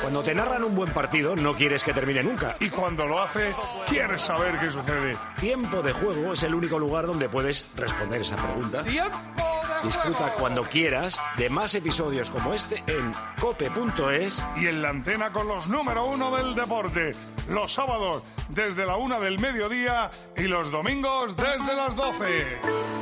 Cuando te narran un buen partido, no quieres que termine nunca. Y cuando lo hace, quieres saber qué sucede. Tiempo de Juego es el único lugar donde puedes responder esa pregunta. ¡Tiempo de Disfruta juego! cuando quieras de más episodios como este en cope.es. Y en la antena con los número 1 del deporte. Los sábados desde la 1 del mediodía y los domingos desde las 12.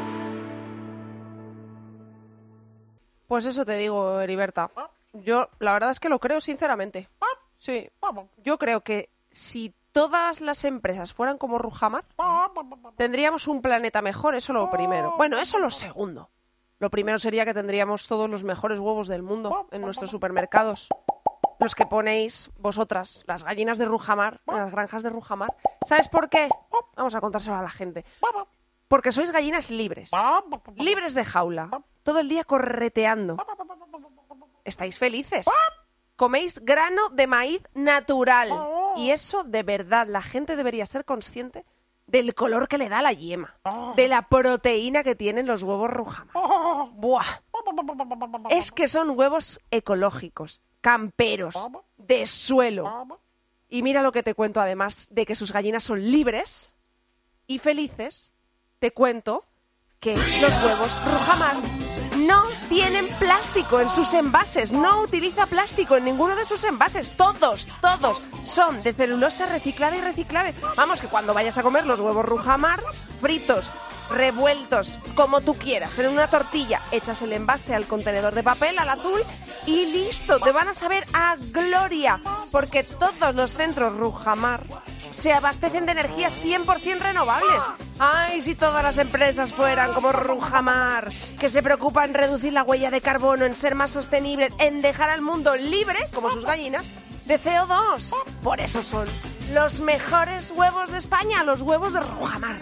Pues eso te digo, Heriberta. Yo la verdad es que lo creo sinceramente. Sí. Yo creo que si todas las empresas fueran como Rujamar, tendríamos un planeta mejor, eso lo primero. Bueno, eso lo segundo. Lo primero sería que tendríamos todos los mejores huevos del mundo en nuestros supermercados. Los que ponéis vosotras, las gallinas de Rujamar, en las granjas de Rujamar. ¿Sabes por qué? Vamos a contárselo a la gente. Porque sois gallinas libres. Libres de jaula. Todo el día correteando. ¿Estáis felices? Coméis grano de maíz natural. Y eso, de verdad, la gente debería ser consciente del color que le da la yema. De la proteína que tienen los huevos Rujamar. ¡Buah! Es que son huevos ecológicos, camperos, de suelo. Y mira lo que te cuento, además de que sus gallinas son libres y felices, te cuento que los huevos Rujamar no tienen plástico en sus envases, no utiliza plástico en ninguno de sus envases, todos son de celulosa reciclada y reciclable. Vamos, que cuando vayas a comer los huevos Rujamar, fritos, revueltos, como tú quieras, en una tortilla, echas el envase al contenedor de papel, al azul, y listo, te van a saber a gloria, porque todos los centros Rujamar se abastecen de energías 100% renovables. ¡Ay, si todas las empresas fueran como Rujamar, que se preocupa en reducir la huella de carbono, en ser más sostenibles, en dejar al mundo libre, como sus gallinas, de CO2! Por eso son los mejores huevos de España, los huevos de Rujamar.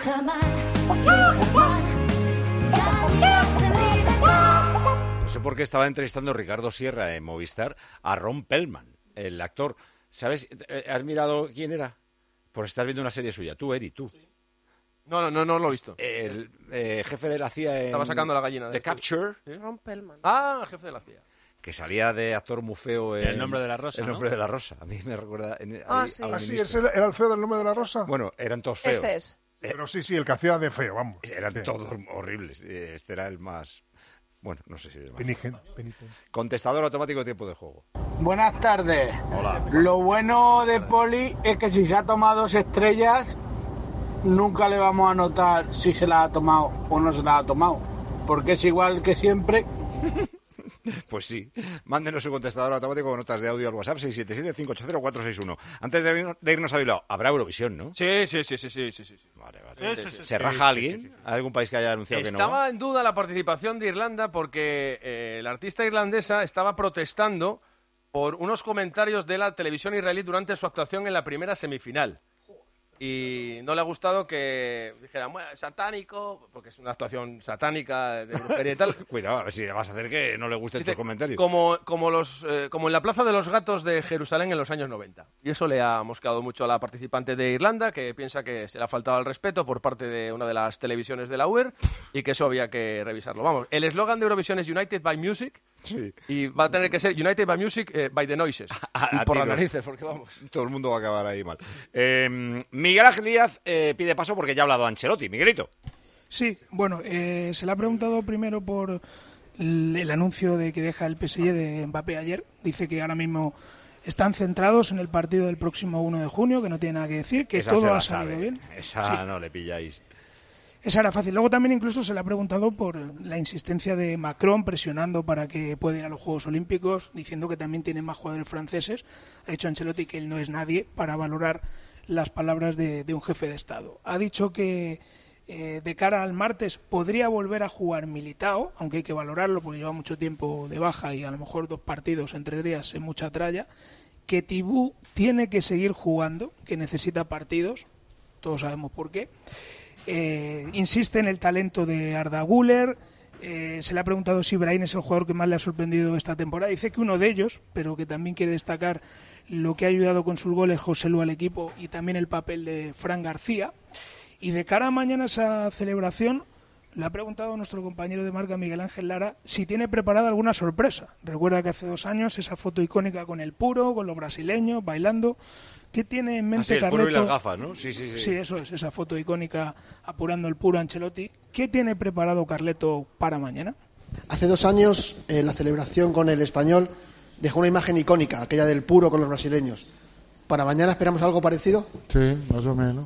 No sé por qué estaba entrevistando Ricardo Sierra en Movistar a Ron Perlman, el actor. ¿Sabes? ¿Has mirado quién era? Por estar viendo una serie suya. Tú, Eri, tú. No lo he visto. El jefe de la CIA en... Estaba sacando la gallina. The Capture. ¿Sí? Ron Perlman. Ah, jefe de la CIA. Que salía de actor muy feo en... El nombre de la rosa, El nombre de la rosa. A mí me recuerda... Sí. ¿Así era el feo del nombre de la rosa? Bueno, eran todos feos. Este es. Pero sí, el que hacía de feo, vamos. Eran todos horribles. Este era el más... Bueno, no sé si es más. Penitente. Contestador automático de tiempo de juego. Buenas tardes. Hola. Lo bueno de Poli es que si se ha tomado 2 estrellas, nunca le vamos a notar si se las ha tomado o no se las ha tomado. Porque es igual que siempre. Pues sí. Mándenos su contestador automático con notas de audio al WhatsApp 677-580-461. Antes de irnos a Bilbao, habrá Eurovisión, ¿no? Sí. Vale. Sí. ¿Se raja alguien? Sí. ¿Hay algún país que haya anunciado que no? Estaba en duda la participación de Irlanda porque la artista irlandesa estaba protestando por unos comentarios de la televisión israelí durante su actuación en la primera semifinal. Y no le ha gustado que dijeran, bueno, satánico, porque es una actuación satánica de brujería y tal. Cuidado, a ver si vas a hacer que no le gusten Dice, tus comentarios. como en la Plaza de los Gatos de Jerusalén en los años 90. Y eso le ha mosqueado mucho a la participante de Irlanda, que piensa que se le ha faltado el respeto por parte de una de las televisiones de la UER y que eso había que revisarlo. Vamos, el eslogan de Eurovisión es United by Music. Sí. Y va a tener que ser United by Music by the Noises. A por las tiros. narices, porque vamos. Todo el mundo va a acabar ahí mal. Miguel Ángel Díaz pide paso porque ya ha hablado Ancelotti. Miguelito. Sí, bueno, se le ha preguntado primero por el anuncio de que deja el PSG de Mbappé ayer. Dice que ahora mismo están centrados en el partido del próximo 1 de junio, que no tiene nada que decir, que Esa todo se la ha salido sabe. bien. Esa Sí. no le pilláis. Esa era fácil. Luego también incluso se le ha preguntado por la insistencia de Macron presionando para que pueda ir a los Juegos Olímpicos, diciendo que también tienen más jugadores franceses. Ha dicho Ancelotti que él no es nadie para valorar las palabras de un jefe de Estado. Ha dicho que de cara al martes podría volver a jugar Militao, aunque hay que valorarlo porque lleva mucho tiempo de baja y a lo mejor 2 partidos en 3 días es mucha tralla. Que Tibú tiene que seguir jugando, que necesita partidos, todos sabemos por qué. Insiste en el talento de Arda Güler. Se le ha preguntado si Brahim es el jugador que más le ha sorprendido esta temporada. Dice que uno de ellos, pero que también quiere destacar lo que ha ayudado con sus goles José Lu al equipo y también el papel de Fran García. Y de cara a mañana esa celebración, le ha preguntado a nuestro compañero de marca Miguel Ángel Lara si tiene preparada alguna sorpresa. Recuerda que hace 2 años esa foto icónica con el puro, con los brasileños, bailando. ¿Qué tiene en mente el Carleto? puro y las gafas, ¿no? Sí. Sí, eso es, esa foto icónica apurando el puro Ancelotti. ¿Qué tiene preparado Carleto para mañana? Hace 2 años, en la celebración con el Español, dejó una imagen icónica, aquella del puro con los brasileños. ¿Para mañana esperamos algo parecido? Sí, más o menos.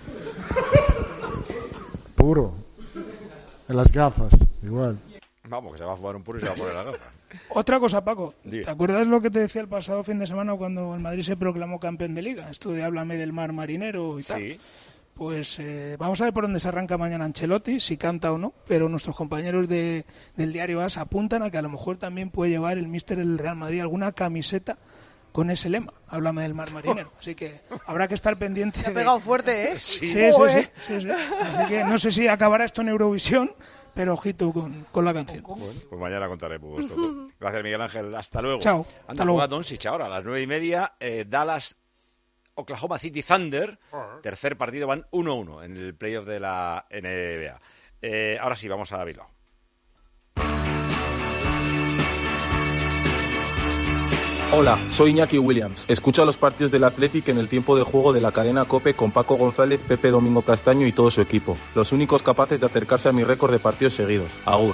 Puro. En las gafas, igual. Vamos, que se va a fumar un puro y se va a poner la gafa. Otra cosa, Paco. Diga. ¿Te acuerdas lo que te decía el pasado fin de semana cuando el Madrid se proclamó campeón de Liga? Esto de háblame del mar marinero y tal. Sí. Pues vamos a ver por dónde se arranca mañana Ancelotti, si canta o no, pero nuestros compañeros del diario AS apuntan a que a lo mejor también puede llevar el míster del Real Madrid alguna camiseta con ese lema, háblame del mar marinero. Así que habrá que estar pendiente. Te ha pegado fuerte, ¿eh? Sí. Así que no sé si acabará esto en Eurovisión, pero ojito con la canción. Bueno, pues mañana contaremos todo. Gracias, Miguel Ángel. Hasta luego. Chao. Anda, juega Doncic ahora a las 9:30. Dallas, Oklahoma City Thunder. Tercer partido, van 1-1 en el playoff de la NBA. Ahora sí, vamos a Bilbao. Hola, soy Iñaki Williams. Escucha los partidos del Athletic en el tiempo de juego de la cadena COPE con Paco González, Pepe Domingo Castaño y todo su equipo. Los únicos capaces de acercarse a mi récord de partidos seguidos. Agur.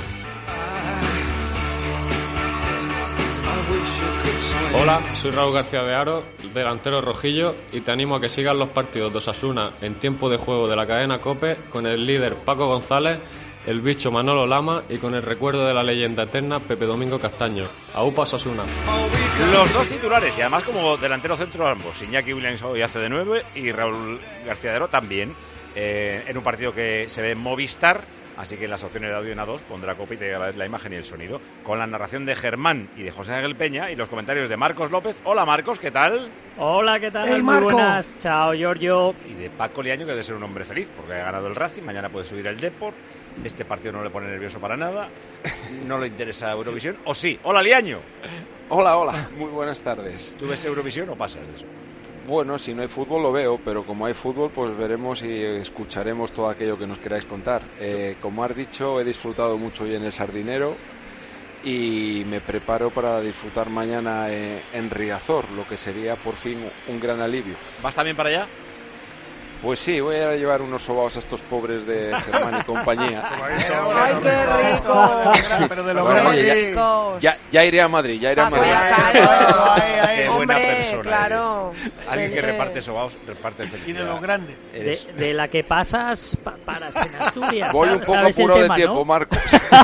Hola, soy Raúl García de Aro, delantero rojillo, y te animo a que sigas los partidos de Osasuna en tiempo de juego de la cadena COPE con el líder Paco González, el bicho Manolo Lama y con el recuerdo de la leyenda eterna Pepe Domingo Castaño. Aupa Osasuna. Los dos titulares, y además como delantero centro ambos. Iñaki Williams hoy hace de 9 y Raúl García de Aro también, en un partido que se ve en Movistar. Así que en las opciones de audio en A2 pondrá COPE y te llega la imagen y el sonido. Con la narración de Germán y de José Ángel Peña y los comentarios de Marcos López. Hola Marcos, ¿qué tal? Hola, ¿qué tal? ¡Hey, Muy Marco! buenas. Chao, Giorgio. Y de Paco Liaño, que debe ser un hombre feliz porque ha ganado el Racing. Mañana puede subir el Depor. Este partido no le pone nervioso para nada. No le interesa Eurovisión. ¿O sí? ¡Hola, Liaño! Hola. Muy buenas tardes. ¿Tú ves Eurovisión o pasas de eso? Bueno, si no hay fútbol lo veo, pero como hay fútbol, pues veremos y escucharemos todo aquello que nos queráis contar. Como has dicho, he disfrutado mucho hoy en el Sardinero y me preparo para disfrutar mañana en Riazor, lo que sería por fin un gran alivio. ¿Vas también para allá? Pues sí, voy a llevar unos sobaos a estos pobres de Germán y compañía. ¡Ay, qué rico! Pero de los ricos. Ya iré a Madrid, Qué buena persona claro. eres. Alguien que reparte sobaos, reparte felicidad. Y de los grandes. De la que pasas, paras en Asturias. Voy un poco apurado de tiempo, ¿no? Marcos.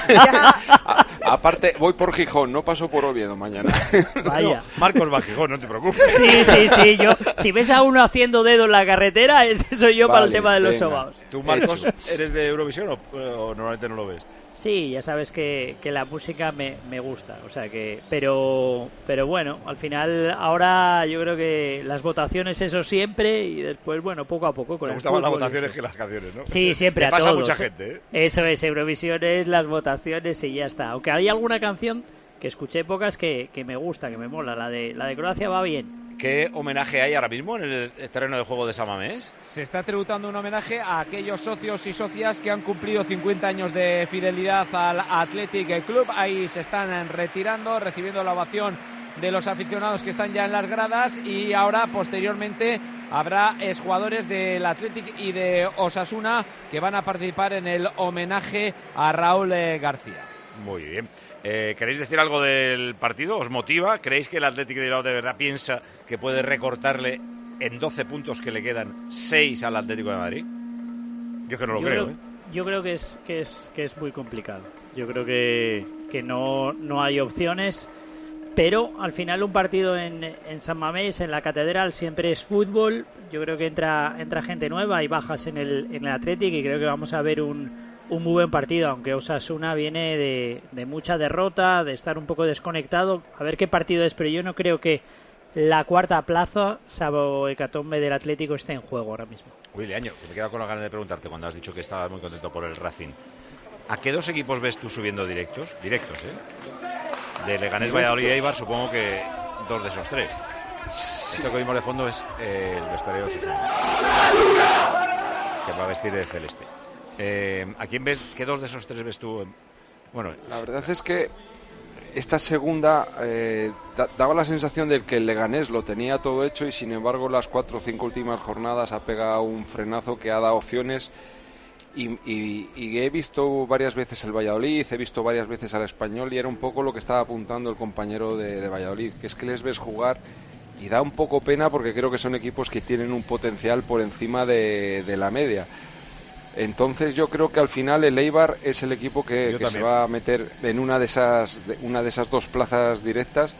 Aparte, voy por Gijón, no paso por Oviedo mañana. Vaya. No, Marcos va a Gijón, no te preocupes. Sí. Yo, si ves a uno haciendo dedo en la carretera, ese soy yo para el tema de los sobaos. ¿Tú, Marcos, eres de Eurovisión o normalmente no lo ves? Sí, ya sabes que la música me gusta, o sea que, pero bueno, al final ahora yo creo que las votaciones eso siempre y después bueno poco a poco con te el gustaban las fútbol. votaciones que las canciones, ¿no? Sí, siempre le a pasa todos. A mucha gente, ¿eh? Eso es, Eurovisión es las votaciones y ya está. Aunque hay alguna canción que escuché pocas que me gusta, que me mola, la de Croacia va bien. ¿Qué homenaje hay ahora mismo en el terreno de juego de San Mamés? Se está tributando un homenaje a aquellos socios y socias que han cumplido 50 años de fidelidad al Athletic Club. Ahí se están retirando, recibiendo la ovación de los aficionados que están ya en las gradas y ahora, posteriormente, habrá exjugadores del Athletic y de Osasuna que van a participar en el homenaje a Raúl García. Muy bien. ¿Queréis decir algo del partido? ¿Os motiva? ¿Creéis que el Athletic de Bilbao de verdad piensa que puede recortarle en 12 puntos que le quedan 6 al Atlético de Madrid? Yo que no lo creo. Yo creo que es muy complicado. Yo creo que no hay opciones, pero al final un partido en San Mamés, en la Catedral, siempre es fútbol. Yo creo que entra gente nueva y bajas en el Athletic y creo que vamos a ver un muy buen partido, aunque Osasuna viene de mucha derrota, de estar un poco desconectado. A ver qué partido es, pero yo no creo que la cuarta plaza, salvo hecatombe del Atlético, esté en juego ahora mismo. Uy, Leaño, me he quedado con las ganas de preguntarte cuando has dicho que estabas muy contento por el Racing. ¿A qué dos equipos ves tú subiendo directos? Directos, ¿eh? De Leganés, Valladolid y Eibar, supongo que 2 de esos 3. Esto que vimos de fondo es el vestuario de Osasuna, que va a vestir de celeste. ¿A quién ves? ¿Qué dos de esos tres ves tú? Bueno, la verdad es que esta segunda daba la sensación de que el Leganés lo tenía todo hecho y sin embargo las 4 o 5 últimas jornadas ha pegado un frenazo que ha dado opciones y he visto varias veces el Valladolid, he visto varias veces al Español y era un poco lo que estaba apuntando el compañero de Valladolid, que es que les ves jugar y da un poco pena porque creo que son equipos que tienen un potencial por encima de la media. Entonces yo creo que al final el Eibar es el equipo que se va a meter en una de esas 2 plazas directas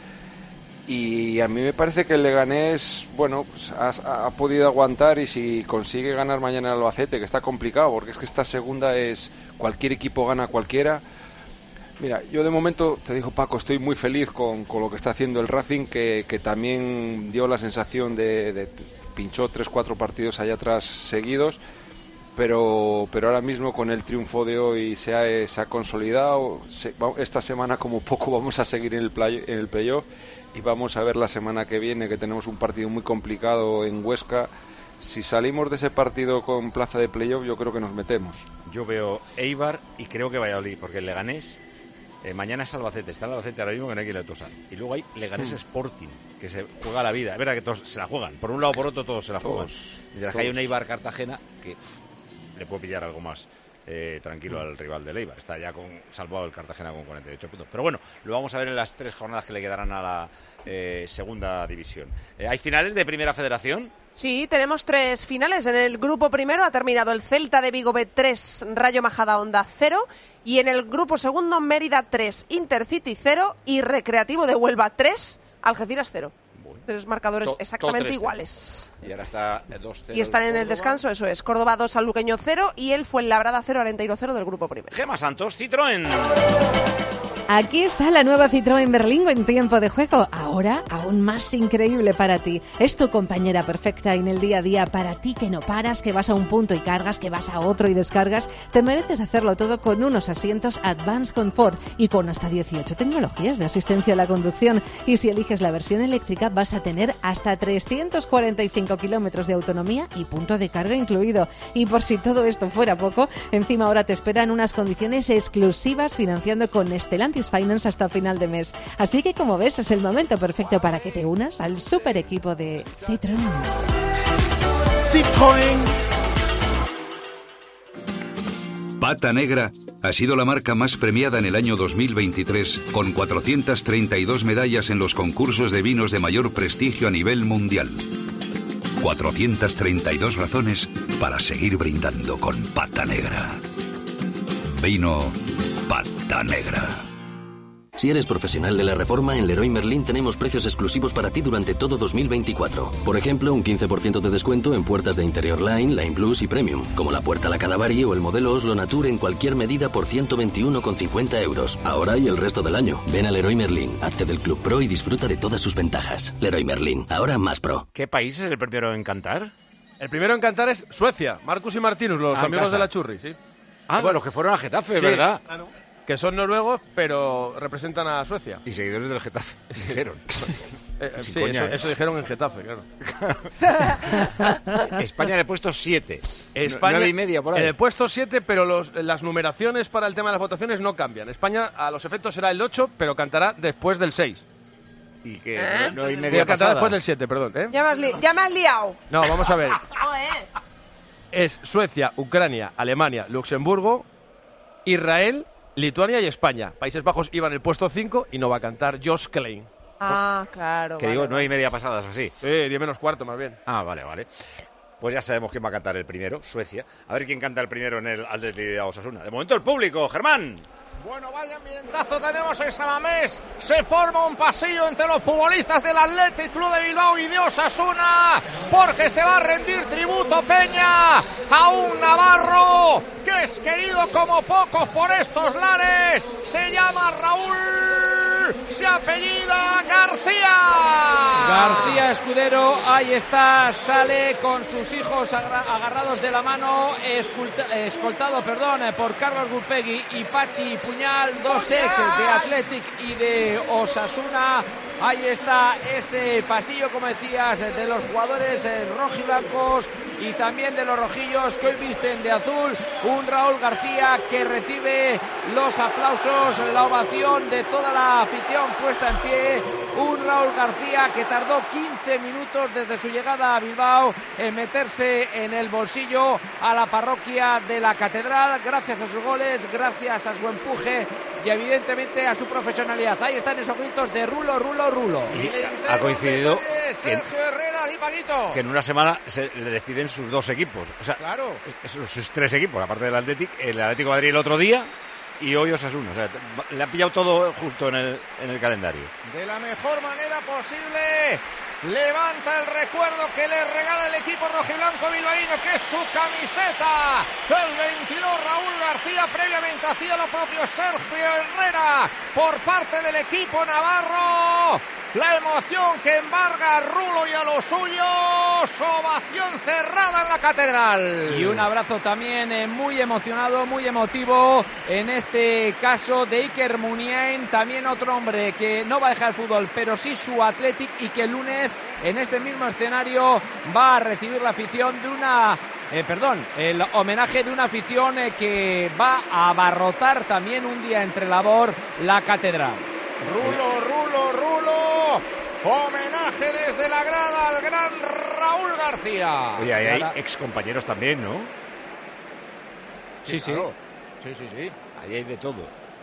y a mí me parece que el Leganés, bueno, pues ha podido aguantar y si consigue ganar mañana el Albacete, que está complicado porque es que esta segunda es cualquier equipo gana a cualquiera. Mira, yo de momento, te digo Paco, estoy muy feliz con lo que está haciendo el Racing, que también dio la sensación de pinchó 3-4 partidos allá atrás seguidos. Pero ahora mismo con el triunfo de hoy se ha consolidado. Esta semana como poco vamos a seguir en el playoff y vamos a ver la semana que viene que tenemos un partido muy complicado en Huesca. Si salimos de ese partido con plaza de playoff yo creo que nos metemos. Yo veo Eibar y creo que Valladolid, porque el Leganés mañana es Albacete, está el Albacete ahora mismo que no hay que le tosa. Y luego hay Leganés Sporting, que se juega la vida. Es verdad que todos se la juegan, por un lado o por otro todos se la juegan. Mientras que hay un Eibar Cartagena que le puede pillar algo más tranquilo al rival del Eibar. Está ya salvado el Cartagena con 48 puntos. Pero bueno, lo vamos a ver en las 3 jornadas que le quedarán a la segunda división. ¿Hay finales de Primera Federación? Sí, tenemos 3 finales. En el grupo primero ha terminado el Celta de Vigo B 3, Rayo Majadahonda 0. Y en el grupo segundo, Mérida 3, Intercity 0 y Recreativo de Huelva 3, Algeciras 0. 3 marcadores exactamente iguales. Y ahora está 2-0. Y están en el descanso, eso es. Córdoba 2, Sanluqueño 0 y el Fuenlabrada 0, Arenteiro 0 del grupo primero. Gemma Santos, Citroën. Aquí está la nueva Citroën Berlingo en tiempo de juego. Ahora, aún más increíble para ti. Es tu compañera perfecta en el día a día. Para ti que no paras, que vas a un punto y cargas, que vas a otro y descargas. Te mereces hacerlo todo con unos asientos Advanced Comfort y con hasta 18 tecnologías de asistencia a la conducción. Y si eliges la versión eléctrica, vas a tener hasta 345 kilómetros de autonomía y punto de carga incluido. Y por si todo esto fuera poco, encima ahora te esperan unas condiciones exclusivas financiando con Stellantis Finance hasta final de mes. Así que, como ves, es el momento perfecto para que te unas al super equipo de Citroën. Citroën. Pata Negra ha sido la marca más premiada en el año 2023, con 432 medallas en los concursos de vinos de mayor prestigio a nivel mundial. 432 razones para seguir brindando con Pata Negra. Vino Pata Negra. Si eres profesional de la reforma, en Leroy Merlin tenemos precios exclusivos para ti durante todo 2024. Por ejemplo, un 15% de descuento en puertas de Interior Line, Line Plus y Premium, como la puerta La Cadavari o el modelo Oslo Nature en cualquier medida por 121,50 euros. Ahora y el resto del año. Ven a Leroy Merlin, hazte del Club Pro y disfruta de todas sus ventajas. Leroy Merlin, ahora más pro. ¿Qué país es el primero en cantar? El primero en cantar es Suecia. Marcus y Martinus, los amigos de la Churri, sí. Bueno, los que fueron a Getafe, sí, ¿verdad? Claro. Que son noruegos, pero representan a Suecia. Y seguidores del Getafe, dijeron. Sí, eso dijeron en Getafe, claro. España en el puesto 7. España 9,5 por ahí. En el puesto 7, pero las numeraciones para el tema de las votaciones no cambian. España, a los efectos, será el 8, pero cantará después del 6. ¿Y que 9,5 cantará después del 7, perdón. Ya me has liado. No, vamos a ver. Es Suecia, Ucrania, Alemania, Luxemburgo, Israel, Lituania y España. Países Bajos iba en el puesto 5 y no va a cantar Josh Klein. Ah, claro. Que digo, 9,5 pasadas, así. Sí, 10 menos cuarto, más bien. Ah, vale. Pues ya sabemos quién va a cantar el primero, Suecia. A ver quién canta el primero en el Athletic de Osasuna. De momento el público, Germán. Bueno, vaya ambientazo tenemos en San Mamés. Se forma un pasillo entre los futbolistas del Athletic Club de Bilbao y de Osasuna, porque se va a rendir tributo Peña a un navarro que es querido como pocos por estos lares. Se llama Raúl, se apellida García. García Escudero, ahí está, sale con sus hijos agarrados de la mano, escoltado por Carlos Gurpegui y Pachi Puñal, dos ex de Athletic y de Osasuna. Ahí está ese pasillo, como decías, de los jugadores rojiblancos y también de los rojillos que hoy visten de azul. Un Raúl García que recibe los aplausos, la ovación de toda la afición puesta en pie. Un Raúl García que tardó 15 minutos desde su llegada a Bilbao en meterse en el bolsillo a la parroquia de la Catedral, gracias a sus goles, gracias a su empuje y evidentemente a su profesionalidad. Ahí están esos gritos de Rulo, Rulo, Rulo. Y ha coincidido Sergio Herrera, di Paquito. que en una semana le despiden sus dos equipos. O sea, claro, sus tres equipos, aparte del Atlético de Madrid el otro día y hoy Osasuna. O sea, le ha pillado todo justo en el calendario. De la mejor manera posible. Levanta el recuerdo que le regala el equipo rojiblanco bilbaíno, que es su camiseta. El 22 Raúl García, previamente hacía lo propio Sergio Herrera por parte del equipo navarro. La emoción que embarga a Rulo y a los suyos. Ovación cerrada en la Catedral. Y un abrazo también muy emocionado, muy emotivo, en este caso de Iker Muniain, también otro hombre que no va a dejar el fútbol, pero sí su Athletic, y que el lunes en este mismo escenario va a recibir la afición de el homenaje de una afición que va a abarrotar también un día entre labor la Catedral. Rulo. Homenaje desde la grada al gran Raúl García. Oye, ahí hay excompañeros también, ¿no? Sí. Claro. Sí. Ahí hay de todo.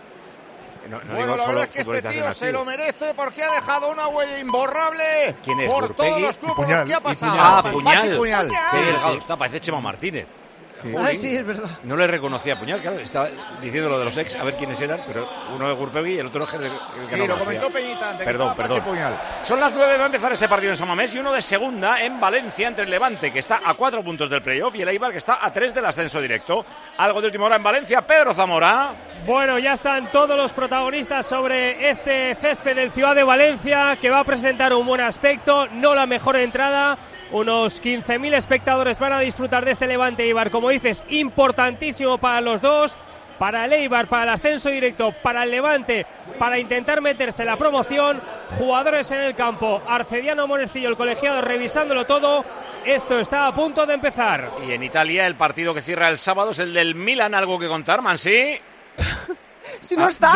No bueno, digo la solo verdad es que este futbolistas en tío se activo. lo merece porque ha dejado una huella imborrable. ¿Quién es? Por ¿Gurpegui? todos los clubes por Puñal. los que ha pasado. Puñal. Puñal. Qué delgado está, parece Chema Martínez. Ah, sí, es verdad. No le reconocía a Puñal, claro, estaba diciendo lo de los ex, a ver quiénes eran, pero uno es Gurpegui y el otro es el que Sí, no lo conocía. comentó Peñita antes. Perdón. Puñal. Son las 9, va a empezar este partido en San Mamés y uno de segunda en Valencia entre el Levante, que está a 4 puntos del playoff, y el Eibar, que está a 3 del ascenso directo. Algo de última hora en Valencia, Pedro Zamora. Bueno, ya están todos los protagonistas sobre este césped del Ciudad de Valencia, que va a presentar un buen aspecto, no la mejor entrada. Unos 15.000 espectadores van a disfrutar de este Levante Eibar, como dices, importantísimo para los dos, para el Eibar, para el ascenso directo, para el Levante, para intentar meterse en la promoción. Jugadores en el campo, Arcediano Monestillo, el colegiado, revisándolo todo. Esto está a punto de empezar. Y en Italia el partido que cierra el sábado es el del Milan. ¿Algo que contar, Mansi? Si no está.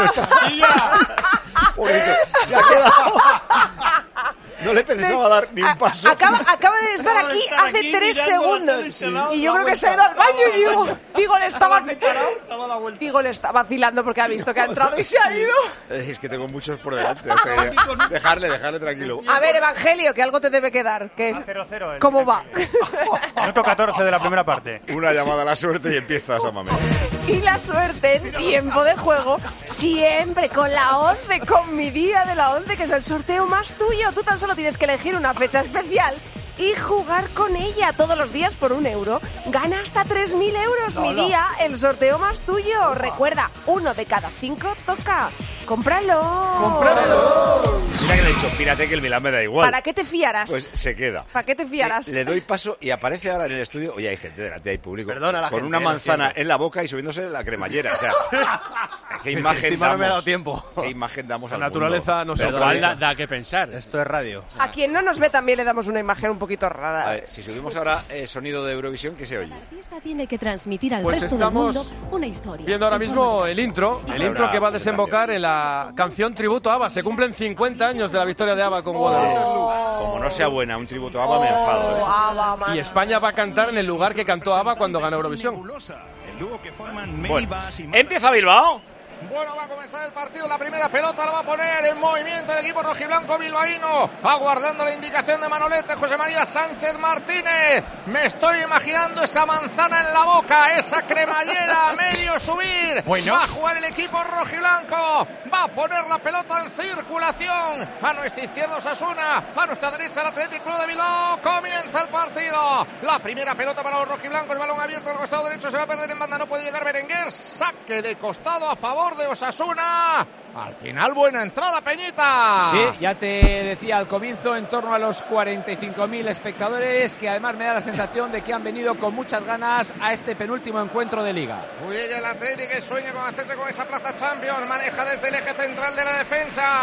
Pobrecito, se ha quedado. No le pensaba dar ni un paso. Acaba de estar aquí hace 3 segundos. Y yo creo que se ha ido al baño y digo, le está vacilando porque ha visto que ha entrado y se ha ido. Es que tengo muchos por delante. O sea, dejarle tranquilo. A ver, Evangelio, que algo te debe quedar. Que 0-0. ¿Cómo va? Minuto 14 de la primera parte. Una llamada a la suerte y empieza San Mamés. Y la suerte en tiempo de juego, siempre con la 11, con mi día de la 11, que es el sorteo más tuyo. Tú tan solo tienes que elegir una fecha especial y jugar con ella todos los días por €1. Gana hasta 3.000 euros. Mi día, el sorteo más tuyo. Recuerda, 1 de cada 5 toca. ¡Cómpralo! Mira que le he dicho, pírate que el Milán me da igual. ¿Para qué te fiarás? Pues se queda. ¿Para qué te fiarás? Le doy paso y aparece ahora en el estudio. Oye, hay gente delante, hay público. Perdona, la con gente, una manzana siento. en la boca y subiéndose la cremallera. O sea, ¿qué imagen Encima damos? no me ha dado tiempo. ¿Qué imagen damos La al naturaleza mundo? no se Pero organiza. igual da que pensar. Esto es radio. A quien no nos ve también le damos una imagen un poquito rara. A ver, si subimos ahora sonido de Eurovisión, ¿qué se oye? Esta tiene que transmitir al Pues resto del estamos mundo una historia. viendo ahora en mismo forma de el intro Habrá que va a desembocar en la canción tributo a ABBA. Se cumplen 50 años de la victoria de ABBA con Waterloo. Como no sea buena, un tributo a ABBA, me enfado. ¿Eh? Y España va a cantar en el lugar que cantó ABBA cuando ganó Eurovisión. Bueno, empieza Bilbao. Bueno, va a comenzar el partido. La primera pelota la va a poner en movimiento el equipo rojiblanco bilbaíno, aguardando la indicación de Manolete. José María Sánchez Martínez. Me estoy imaginando esa manzana en la boca, esa cremallera a medio subir. Bueno. Va a jugar el equipo rojiblanco. Va a poner la pelota en circulación. A nuestra izquierda Osasuna, a nuestra derecha el Athletic Club de Bilbao. Comienza el partido. La primera pelota para los rojiblancos. El balón abierto al costado derecho. Se va a perder en banda. No puede llegar Berenguer. Saque de costado a favor de Osasuna. Al final buena entrada, Peñita. Sí, ya te decía al comienzo, en torno a los 45.000 espectadores, que además me da la sensación de que han venido con muchas ganas a este penúltimo encuentro de Liga. Juega el Atlético, que sueña con hacerse con esa plaza Champions. Maneja desde el eje central de la defensa.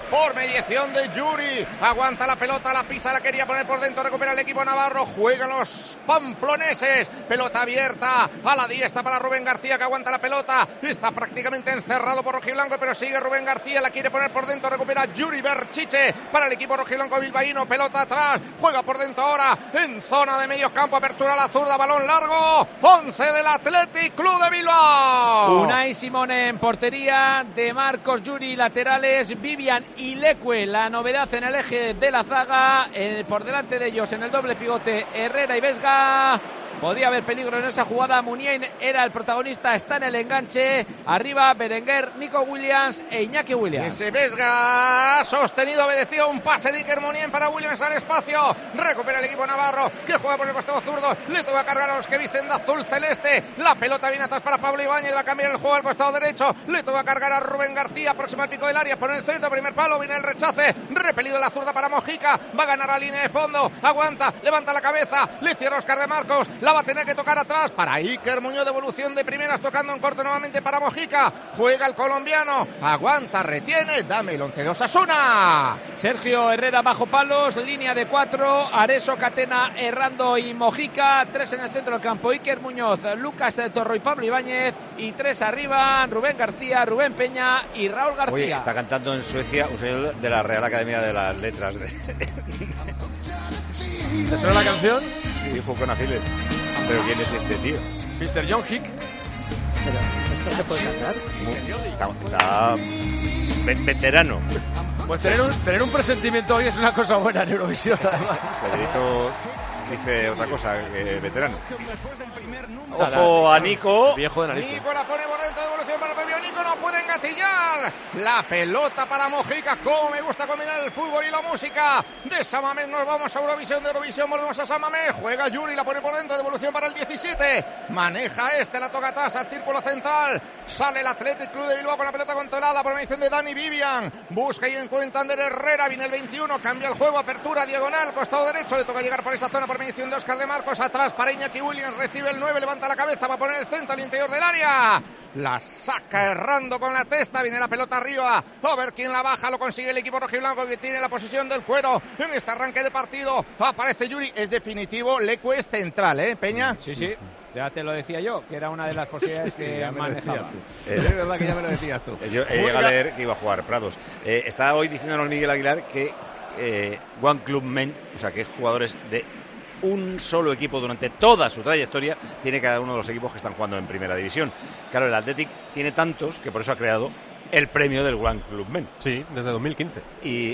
por mediación de Yuri. Aguanta la pelota, la pisa, la quería poner por dentro, recupera el equipo navarro. Juegan los pamploneses. Pelota abierta a la diestra para Rubén García, que aguanta la pelota. Está prácticamente encerrado por rojiblanco, pero sigue Rubén García, la quiere poner por dentro, recupera Yuri Berchiche para el equipo rojiblanco bilbaíno. Pelota atrás, juega por dentro ahora en zona de medio campo, apertura a la zurda, balón largo, 11 del Athletic Club de Bilbao. Unai Simón en portería, de Marcos, Yuri laterales, Vivian y Leque la novedad en el eje de la zaga, por delante de ellos en el doble pivote Herrera y Vesga. Podía haber peligro en esa jugada. Muniain era el protagonista, está en el enganche. Arriba Berenguer, Nico Williams e Iñaki Williams. Ese Vesga sostenido, obedeció un pase de Iker Muniain para Williams al espacio. Recupera el equipo navarro, que juega por el costado zurdo. Le toca cargar a los que visten de azul celeste. La pelota viene atrás para Pablo Ibáñez, va a cambiar el juego al costado derecho. Le toca cargar a Rubén García, próximo al pico del área, por el centro, primer palo, viene el rechace. Repelido la zurda para Mojica, va a ganar a línea de fondo. Aguanta, levanta la cabeza, le cierra Óscar de Marcos. La va a tener que tocar atrás para Iker Muñoz, devolución de primeras, tocando en corto nuevamente para Mojica. Juega el colombiano, aguanta, retiene, dame el 11 de Osasuna. Sergio Herrera bajo palos, línea de 4, Areso, Catena, Errando y Mojica. 3 en el centro del campo, Iker Muñoz, Lucas Torro y Pablo Ibáñez. Y 3 arriba, Rubén García, Rubén Peña y Raúl García. Oye, está cantando en Suecia un señor de la Real Academia de las Letras. ¿Te suena la canción? Sí, dijo con Agiles. ¿Pero quién es este tío? Mr. John Hick. ¿Esto se puede cantar? Está veterano. Pues tener un presentimiento hoy es una cosa buena en Eurovisión, además. Federico dice otra cosa que veterano. Ojo a Nico. Viejo de nariz. Nico la pone por dentro, devolución para el propio Nico, no puede engatillar. La pelota para Mojica, como me gusta combinar el fútbol y la música. De San Mamés nos vamos a Eurovisión, de Eurovisión volvemos a San Mamés. Juega Yuri, la pone por dentro, devolución para el 17. Maneja la toca atrás al círculo central. Sale el Athletic Club de Bilbao con la pelota controlada por mediación de Dani Vivian. Busca y encuentra Ander Herrera, viene el 21, cambia el juego, apertura diagonal, costado derecho, le toca llegar por esa zona por mediación de Óscar de Marcos, atrás para Iñaki Williams, recibe el 9, levanta la cabeza, va a poner el centro al interior del área. La saca errando con la testa, viene la pelota arriba, a ver quién la baja, lo consigue el equipo rojiblanco que tiene la posesión del cuero en este arranque de partido. Aparece Yuri, es definitivo, Leque es central, Peña. Sí, ya te lo decía yo, que era una de las posibilidades que manejaba. Es verdad que ya me lo decías tú. Yo llegué a leer que iba a jugar Prados. Está hoy diciéndonos Miguel Aguilar que One Club Men, o sea que jugadores de un solo equipo durante toda su trayectoria tiene cada uno de los equipos que están jugando en primera división. Claro, el Athletic tiene tantos que por eso ha creado el premio del One Club Men. Sí, desde 2015. ¿Y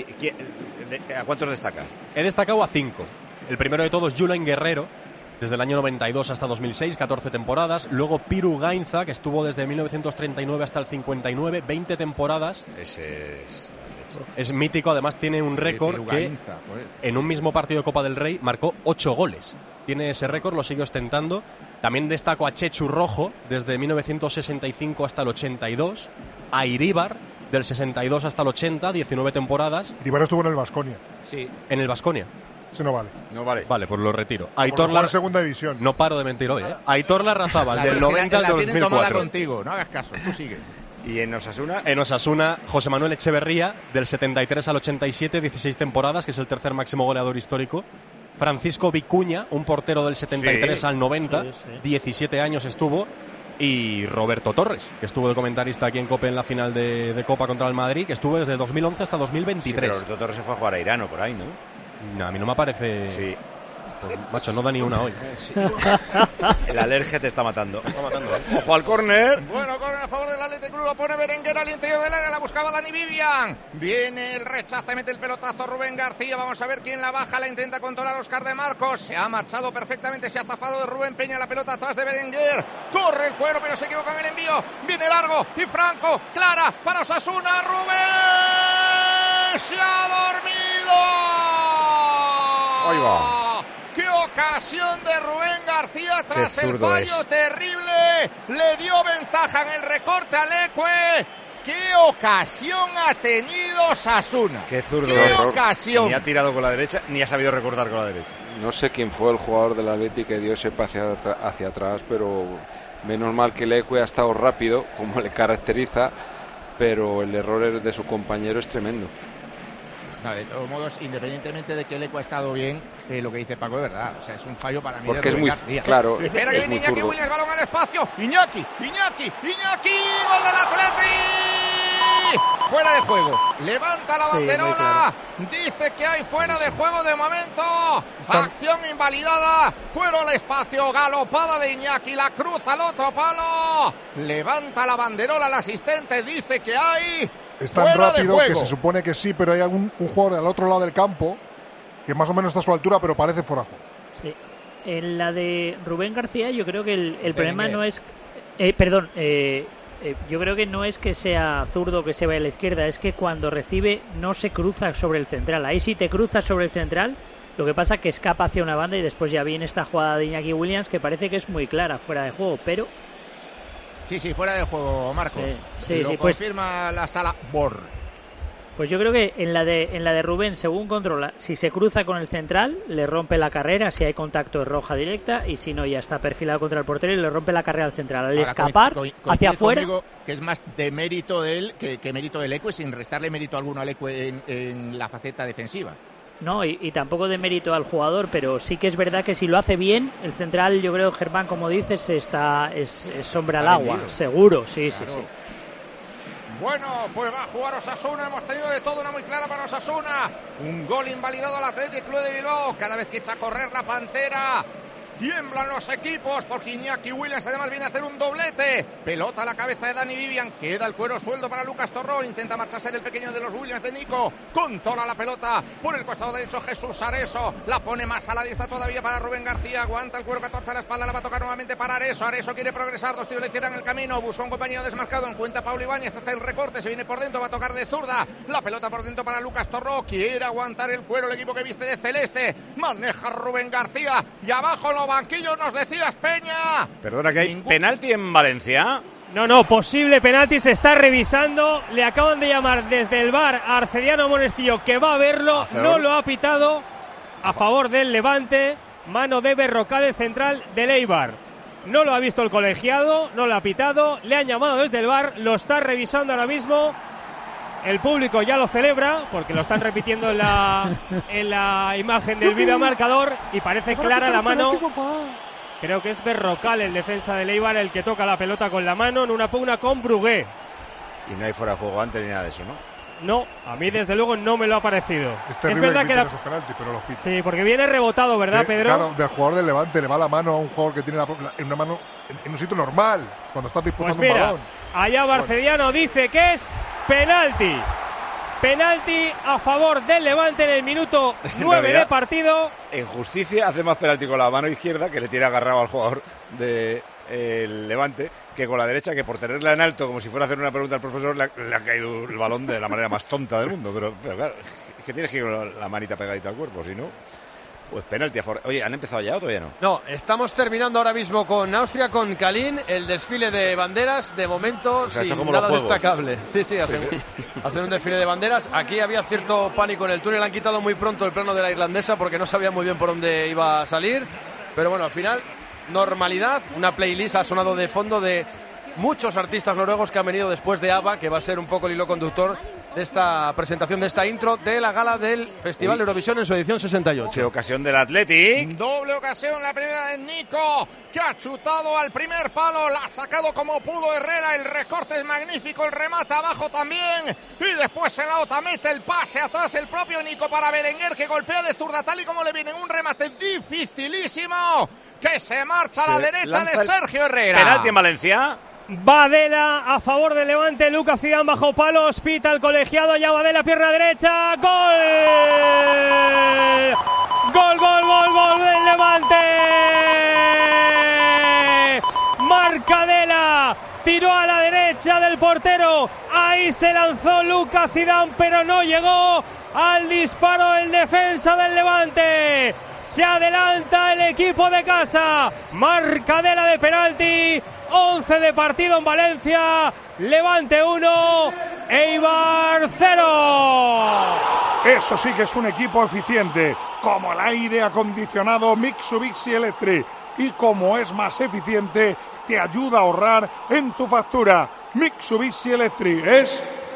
a cuántos destacas? He destacado a 5. El primero de todos, Julen Guerrero, desde el año 92 hasta 2006, 14 temporadas. Luego Piru Gainza, que estuvo desde 1939 hasta el 59, 20 temporadas. Ese es mítico, además tiene un récord que en un mismo partido de Copa del Rey marcó 8 goles. Tiene ese récord, lo sigue ostentando. También destaco a Chechu Rojo, desde 1965 hasta el 82. A Iríbar, del 62 hasta el 80, 19 temporadas. Iríbar estuvo en el Baskonia. Sí. ¿En el Baskonia? Ese no vale. No vale. Vale, pues lo retiro. Aitor en segunda división. No paro de mentir hoy, Aitor Larrazábal, del 90 al 2004. La tienen tomada contigo, no hagas caso, tú sigue. ¿Y en Osasuna? En Osasuna, José Manuel Echeverría, del 73 al 87, 16 temporadas, que es el tercer máximo goleador histórico. Francisco Vicuña, un portero del 73 al 90, 17 años estuvo. Y Roberto Torres, que estuvo de comentarista aquí en COPE en la final de Copa contra el Madrid, que estuvo desde 2011 hasta 2023. Sí, pero Roberto Torres se fue a jugar a Irán o por ahí, ¿no? No, a mí no me parece... Sí. Pues, macho, no da ni una hoy. Sí. El alergia te está matando. Ojo al córner. Bueno, córner a favor del Athletic Club. Lo pone Berenguer al interior del área. La buscaba Dani Vivian. Viene el rechace, mete el pelotazo Rubén García. Vamos a ver quién la baja. La intenta controlar Óscar de Marcos. Se ha marchado perfectamente. Se ha zafado de Rubén Peña. La pelota atrás de Berenguer. Corre el cuero, pero se equivoca en el envío. Viene largo y franco. Clara para Osasuna. Rubén se ha dormido. Ahí va. ¡Qué ocasión de Rubén García tras el fallo terrible! Le dio ventaja en el recorte a Leque. ¡Qué ocasión ha tenido Osasuna! ¡Qué zurdo! ¡Qué ocasión! Ni ha tirado con la derecha, ni ha sabido recortar con la derecha. No sé quién fue el jugador del Athletic que dio ese pase hacia atrás, pero menos mal que Leque ha estado rápido, como le caracteriza, pero el error de su compañero es tremendo. No, de todos modos, independientemente de que el eco ha estado bien, lo que dice Paco es verdad. O sea, es un fallo para mí. Porque de es muy García. claro. Espera que viene Iñaki Williams, balón al espacio. Iñaki, gol del Atleti. Fuera de juego. Levanta la banderola. Dice que hay fuera de juego de momento. Acción invalidada. Cuero al espacio. Galopada de Iñaki. La cruza al otro palo. Levanta la banderola el asistente. Dice que hay. Es tan fuera rápido de que juego. se supone que sí, pero hay un jugador al otro lado del campo que más o menos está a su altura, pero parece fuera de juego. Sí. En la de Rubén García yo creo que el problema no es... yo creo que no es que sea zurdo que se vaya a la izquierda, es que cuando recibe no se cruza sobre el central. Ahí sí te cruzas sobre el central, lo que pasa que escapa hacia una banda y después ya viene esta jugada de Iñaki Williams que parece que es muy clara, fuera de juego, pero... Sí, fuera de juego, Marcos. Sí, lo confirma la sala BOR. Pues yo creo que en la de Rubén, según controla, si se cruza con el central, le rompe la carrera, si hay contacto es roja directa, y si no, ya está perfilado contra el portero y le rompe la carrera al central. Al escapar hacia afuera... Que es más de mérito de él que mérito del Eco, y sin restarle mérito alguno al Eco en la faceta defensiva. No, y tampoco de mérito al jugador, pero sí que es verdad que si lo hace bien, el central, yo creo, Germán, como dices, es sombra al agua, seguro, sí. Bueno, pues va a jugar Osasuna. Hemos tenido de todo, una muy clara para Osasuna. Un gol invalidado al Athletic Club de Bilbao. Cada vez que echa a correr la Pantera, tiemblan los equipos porque Iñaki Williams además viene a hacer un doblete. Pelota a la cabeza de Dani Vivian. Queda el cuero sueldo para Lucas Torró. Intenta marcharse del pequeño de los Williams de Nico. Controla la pelota por el costado derecho Jesús Areso. La pone más a la diestra todavía para Rubén García. Aguanta el cuero 14 a la espalda. La va a tocar nuevamente para Areso. Areso quiere progresar. Dos tíos le cierran el camino. Busca un compañero desmarcado. Encuentra a Pablo Ibáñez. Hace el recorte. Se viene por dentro. Va a tocar de zurda. La pelota por dentro para Lucas Torró. Quiere aguantar el cuero el equipo que viste de celeste. Maneja Rubén García. Y abajo en los banquillos nos decías, Peña. Perdona, que hay penalti en Valencia. No, posible penalti, se está revisando. Le acaban de llamar desde el VAR a Arcediano Monestillo, que va a verlo. No lo ha pitado a favor del Levante. Mano de Berrocal, el central del Eibar. No lo ha visto el colegiado, no lo ha pitado. Le han llamado desde el VAR, lo está revisando ahora mismo. El público ya lo celebra porque lo están repitiendo en la imagen del videomarcador y parece clara la mano. Creo que es Berrocal, el defensa del Eibar, el que toca la pelota con la mano en una pugna con Brugué. Y no hay fuera de juego antes ni nada de eso, ¿no? No, a mí desde luego no me lo ha parecido. Es verdad que esos penaltis, pero los pita. Sí, porque viene rebotado, ¿verdad, Pedro? Claro, del jugador del Levante le va la mano a un jugador que tiene en una mano en un sitio normal, cuando está disputando un balón. Allá Barcediano dice que es penalti. Penalti a favor del Levante en el minuto 9 de partido. En justicia hace más penalti con la mano izquierda, que le tiene agarrado al jugador del Levante, que con la derecha, que por tenerla en alto, como si fuera a hacer una pregunta al profesor, le ha caído el balón de la manera más tonta del mundo. Pero claro, es que tienes que ir con la manita pegadita al cuerpo, si no... Pues penalti a favor. Oye, ¿han empezado ya o todavía no? No, estamos terminando ahora mismo con Austria, con Kalin, el desfile de banderas, de momento, o sea, sin nada destacable. Sí, hacen un desfile de banderas. Aquí había cierto pánico en el túnel, han quitado muy pronto el plano de la irlandesa porque no sabían muy bien por dónde iba a salir. Pero bueno, al final, normalidad, una playlist ha sonado de fondo de muchos artistas noruegos que han venido después de ABBA, que va a ser un poco el hilo conductor de esta presentación, de esta intro de la gala del Festival de Eurovisión en su edición 68. ¡Qué ocasión del Athletic! Doble ocasión, la primera de Nico, que ha chutado al primer palo, la ha sacado como pudo Herrera, el recorte es magnífico, el remate abajo también, y después en la otra mete el pase atrás el propio Nico para Berenguer, que golpea de zurda tal y como le viene, un remate dificilísimo, que se marcha a la derecha de Sergio Herrera. Penalti en Valencia. Badela a favor del Levante, Lucas Zidane bajo palos, pita el colegiado, ya Badela, pierna derecha, ¡gol! ¡Gol del Levante! Marcadela, tiró a la derecha del portero, ahí se lanzó Lucas Zidane, pero no llegó al disparo del defensa del Levante. Se adelanta el equipo de casa, Marcadela de penalti. 11 de partido en Valencia, Levante 1, Eibar 0. Eso sí que es un equipo eficiente, como el aire acondicionado Mitsubishi Electric, y como es más eficiente, te ayuda a ahorrar en tu factura. Mitsubishi Electric es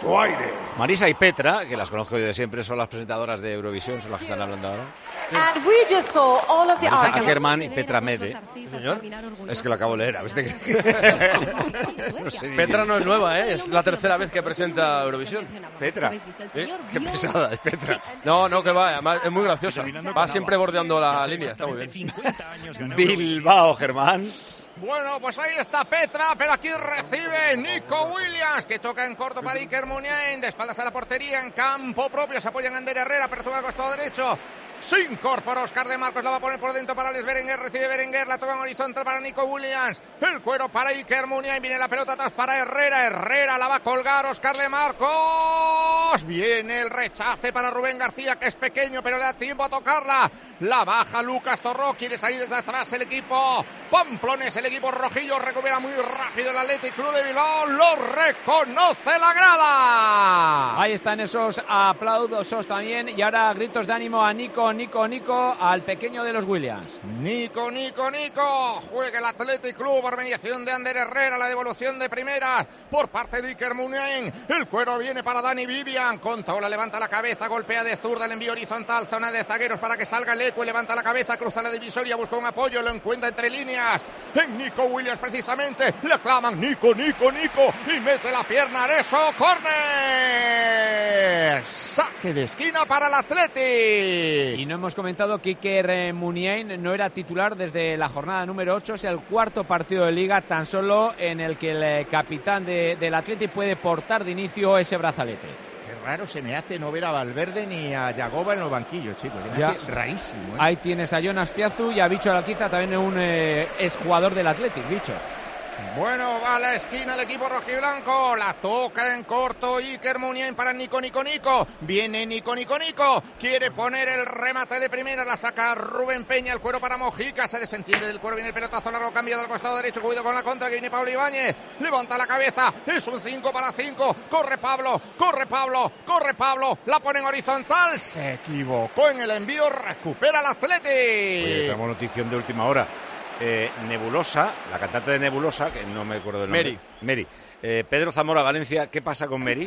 tu aire. Marisa y Petra, que las conozco yo de siempre, son las presentadoras de Eurovisión, son las que están hablando ahora. And we just saw all of the Marisa arguments. Ackerman y Petra Mede. Es que lo acabo de leer. No sé. Petra no es nueva, ¿eh? Es la tercera vez que presenta Eurovisión. Petra. Qué pesada es Petra. No, que va. Además, es muy graciosa. Va siempre bordeando la línea. Está muy bien. Bilbao, Germán. Bueno, pues ahí está Petra, pero aquí recibe Nico Williams, que toca en corto para Iker Muniain, de espaldas a la portería, en campo propio, se apoya en Ander Herrera, apertura al costado derecho. Se incorpora Óscar de Marcos, la va a poner por dentro para Alex Berenguer, recibe Berenguer, la toca en horizontal para Nico Williams, el cuero para Iker Muniain, viene la pelota atrás para Herrera la va a colgar Óscar de Marcos, viene el rechace para Rubén García, que es pequeño pero le da tiempo a tocarla, la baja Lucas Torró, quiere salir desde atrás el equipo Pamplones, el equipo rojillo recupera muy rápido el Athletic Club de Bilbao, lo reconoce la grada. Ahí están esos aplausos también, y ahora gritos de ánimo a Nico, al pequeño de los Williams. Nico, juega el Athletic Club por mediación de Ander Herrera, la devolución de primera por parte de Iker Muniain, el cuero viene para Dani Vivian, Contola levanta la cabeza, golpea de zurda, el envío horizontal, zona de zagueros para que salga el Ecue, levanta la cabeza, cruza la divisoria, busca un apoyo, lo encuentra entre líneas, en Nico Williams precisamente, le claman Nico, y mete la pierna Areso, córner, saque de esquina para el Athletic. Y no hemos comentado que Iker Muniain no era titular desde la jornada número 8, es el cuarto partido de Liga tan solo en el que el capitán del Athletic puede portar de inicio ese brazalete. Qué raro se me hace no ver a Valverde ni a Yagoba en los banquillos, chicos. Me hace rarísimo, ¿eh? Ahí tienes a Jonas Piazu y a Bicho Alquiza, también un exjugador del Athletic, Bicho. Bueno, va a la esquina el equipo rojiblanco, la toca en corto Iker Muniain para Nico, viene Nico, quiere poner el remate de primera, la saca Rubén Peña, el cuero para Mojica, se desentiende del cuero, viene el pelotazo largo, cambia del costado derecho, cuidado con la contra, que viene Pablo Ibáñez, levanta la cabeza, es un 5 para 5, corre Pablo, la pone en horizontal, se equivocó en el envío, recupera el Athletic. Oye, tenemos notición de última hora. Nebulosa, la cantante de Nebulosa, que no me acuerdo del nombre. Mary. Pedro Zamora Valencia, ¿qué pasa con Mary?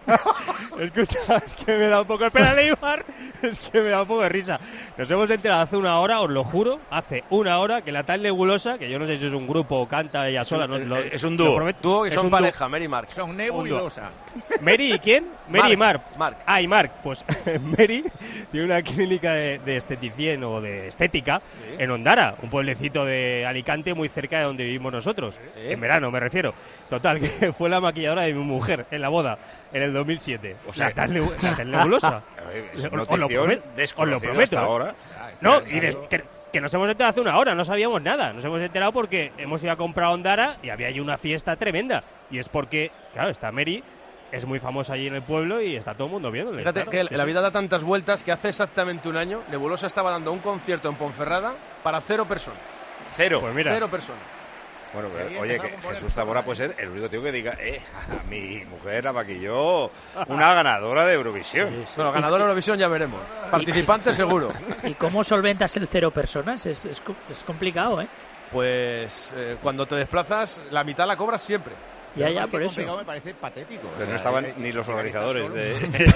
Escucha, es que me da un poco... Espera, Neymar, es que me da un poco de risa. Nos hemos enterado hace una hora, os lo juro, hace una hora, que la tal Nebulosa, que yo no sé si es un grupo o canta ella sola. Es un dúo. Dúo que son pareja, Mary y Mark. Son Nebulosa. ¿Mary y quién? Mary y Mark. Mark. Ah, y Mark. Pues Mary tiene una clínica de esteticien o de estética en Ondara, un pueblecito de Alicante muy cerca de donde vivimos nosotros. En verano, me refiero. Total, que fue la maquilladora de mi mujer en la boda, en el 2007. O sea, la tal Nebulosa. Es notición desconocida hasta ahora. No, y que nos hemos enterado hace una hora, no sabíamos nada. Nos hemos enterado porque hemos ido a comprar a Ondara y había allí una fiesta tremenda. Y es porque, claro, está Mary, es muy famosa allí en el pueblo y está todo el mundo viéndole. Fíjate que la vida da tantas vueltas que hace exactamente un año Nebulosa estaba dando un concierto en Ponferrada para 0 personas. ¿Cero? Pues mira. 0 personas. Bueno, oye, que Jesús Zamora puede ser el único tío que diga, a mi mujer la maquilló una ganadora de Eurovisión. Sí. Bueno, ganadora de Eurovisión ya veremos. Participante seguro. ¿Y cómo solventas el 0 personas? Es complicado, ¿eh? Pues cuando te desplazas, la mitad la cobras siempre. Ya, por eso. Me parece patético. Pero no estaban ni los organizadores de...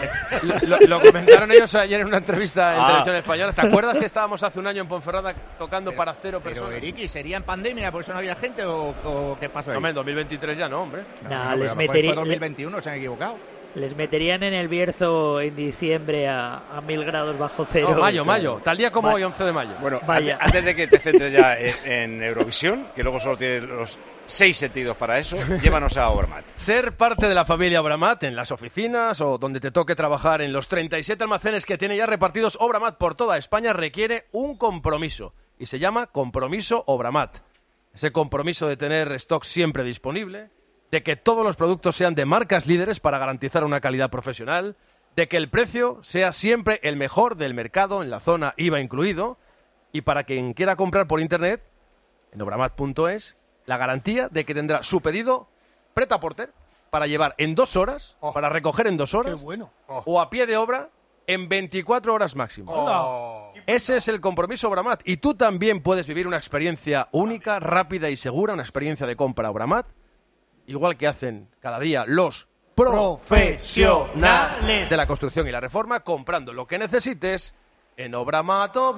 Lo comentaron ellos ayer en una entrevista en Televisión Española. ¿Te acuerdas que estábamos hace un año en Ponferrada tocando para 0 personas? Pero, Eriki, ¿sería en pandemia, por eso no había gente o qué pasó ahí? No, en 2023 ya no, hombre. Les metería... Fue 2021, se han equivocado. Les meterían en el Bierzo en diciembre a 1000 grados bajo cero. No, mayo. Tal día como hoy, 11 de mayo. Bueno, antes de que te centres ya en Eurovisión, que luego solo tienes los 6 sentidos para eso, llévanos a Obramat. Ser parte de la familia Obramat en las oficinas o donde te toque trabajar en los 37 almacenes que tiene ya repartidos Obramat por toda España requiere un compromiso y se llama Compromiso Obramat. Ese compromiso de tener stock siempre disponible, de que todos los productos sean de marcas líderes para garantizar una calidad profesional, de que el precio sea siempre el mejor del mercado en la zona IVA incluido y para quien quiera comprar por internet en obramat.es la garantía de que tendrá su pedido prêt-à-porter para llevar en 2 horas, para recoger en 2 horas, o a pie de obra en 24 horas máximo. Ese es el compromiso Obramat. Y tú también puedes vivir una experiencia única, rápida y segura, una experiencia de compra Obramat, igual que hacen cada día los profesionales de la construcción y la reforma, comprando lo que necesites en Obramato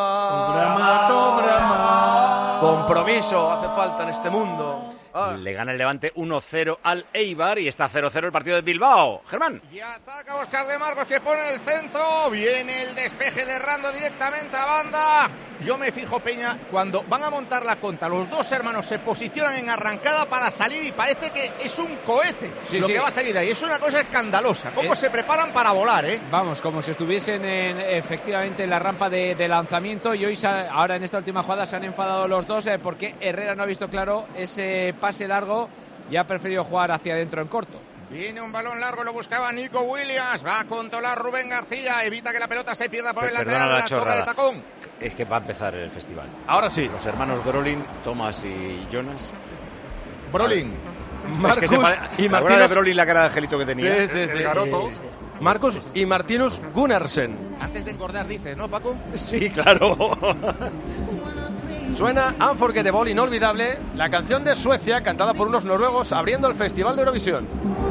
Brama. Compromiso hace falta en este mundo. Le gana el Levante 1-0 al Eibar y está 0-0 el partido de Bilbao. Germán. Y ataca Óscar de Marcos, que pone el centro. Viene el despeje de Rando directamente a banda. Yo me fijo, Peña, cuando van a montar la contra, los dos hermanos se posicionan en arrancada para salir y parece que es un cohete que va a salir de ahí. Es una cosa escandalosa. ¿Cómo se preparan para volar, Vamos, como si estuviesen efectivamente en la rampa de lanzamiento, y hoy ahora en esta última jugada se han enfadado los dos porque Herrera no ha visto claro ese pase largo y ha preferido jugar hacia adentro en corto. Viene un balón largo, lo buscaba Nico Williams, va a controlar Rubén García, evita que la pelota se pierda por el lateral de la torre de tacón. Es que va a empezar el festival. Ahora sí. Los hermanos Brolin, Tomás y Jonas. Brolin. Marcus y Martinus. De Brolin, la cara de angelito que tenía. Sí. El garoto. Sí. Marcus y Martinus Gunnarsson. Antes de engordar, dices, ¿no, Paco? Sí, claro. Suena Unforgettable, inolvidable, la canción de Suecia cantada por unos noruegos abriendo el Festival de Eurovisión.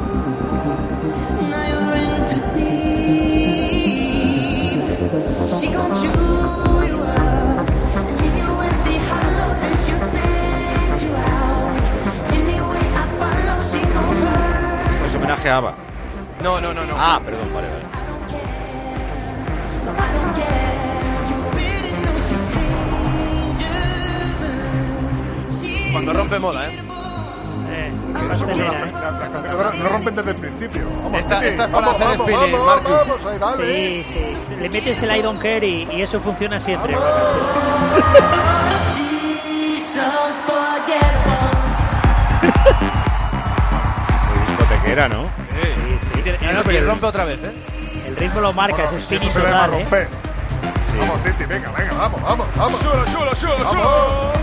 Esto es homenaje a ABBA. No. Ah, perdón, vale. Cuando rompe moda, No rompen desde el principio. Esta es para hacer spinning, Marcus. Sí. Le metes el I don't care y eso funciona siempre. Discotequera, ¿no? Sí. Pero rompe otra vez, El ritmo lo marca, es spinning total, Sí. Vamos, Titi, venga, vamos. ¡Chulo!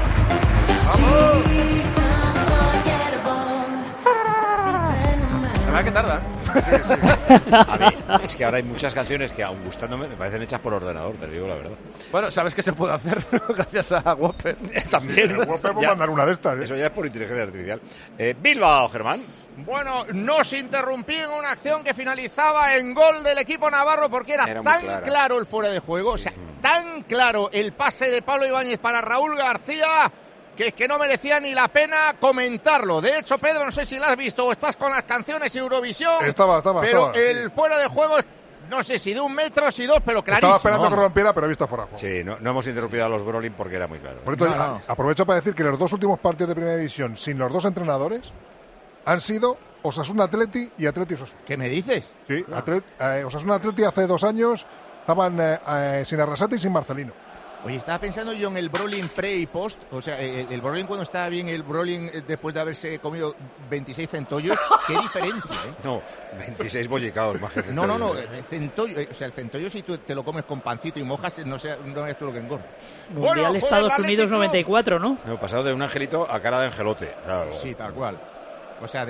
Se ve que tarda. Sí. A mí, es que ahora hay muchas canciones que, aun gustándome, me parecen hechas por ordenador, te digo la verdad. Bueno, sabes que se puede hacer gracias a Whopper. También. Whopper va a mandar una de estas. Eso ya es por inteligencia artificial. Bilbao, Germán. Bueno, nos interrumpí en una acción que finalizaba en gol del equipo navarro porque era tan claro el fuera de juego, o sea, tan claro el pase de Pablo Ibáñez para Raúl García, que es que no merecía ni la pena comentarlo. De hecho, Pedro, no sé si la has visto o estás con las canciones Eurovisión. Estaba. Pero el fuera de juego, no sé si de 1 metro, si 2, pero clarísimo. Estaba esperando que rompiera, pero he visto fuera de juego. Sí, no hemos interrumpido a los Brolin porque era muy claro. Por esto, aprovecho para decir que los dos últimos partidos de Primera División, sin los dos entrenadores, han sido Osasuna Atleti y Atleti Osasuna. ¿Qué me dices? Sí, Osasuna Atleti hace 2 años estaban sin Arrasate y sin Marcelino. Oye, estaba pensando yo en el Brolin pre y post, o sea, el Brolin cuando estaba bien, el Brolin después de haberse comido 26 centollos, qué diferencia, No, 26 bollicaos más que centollos. No, centollo, o sea, el centollo si tú te lo comes con pancito y mojas, no es tú lo que engorda. Mundial Estados Unidos 94, ¿no? No, pasado de un angelito a cara de angelote. Claro. Sí, tal cual. O sea,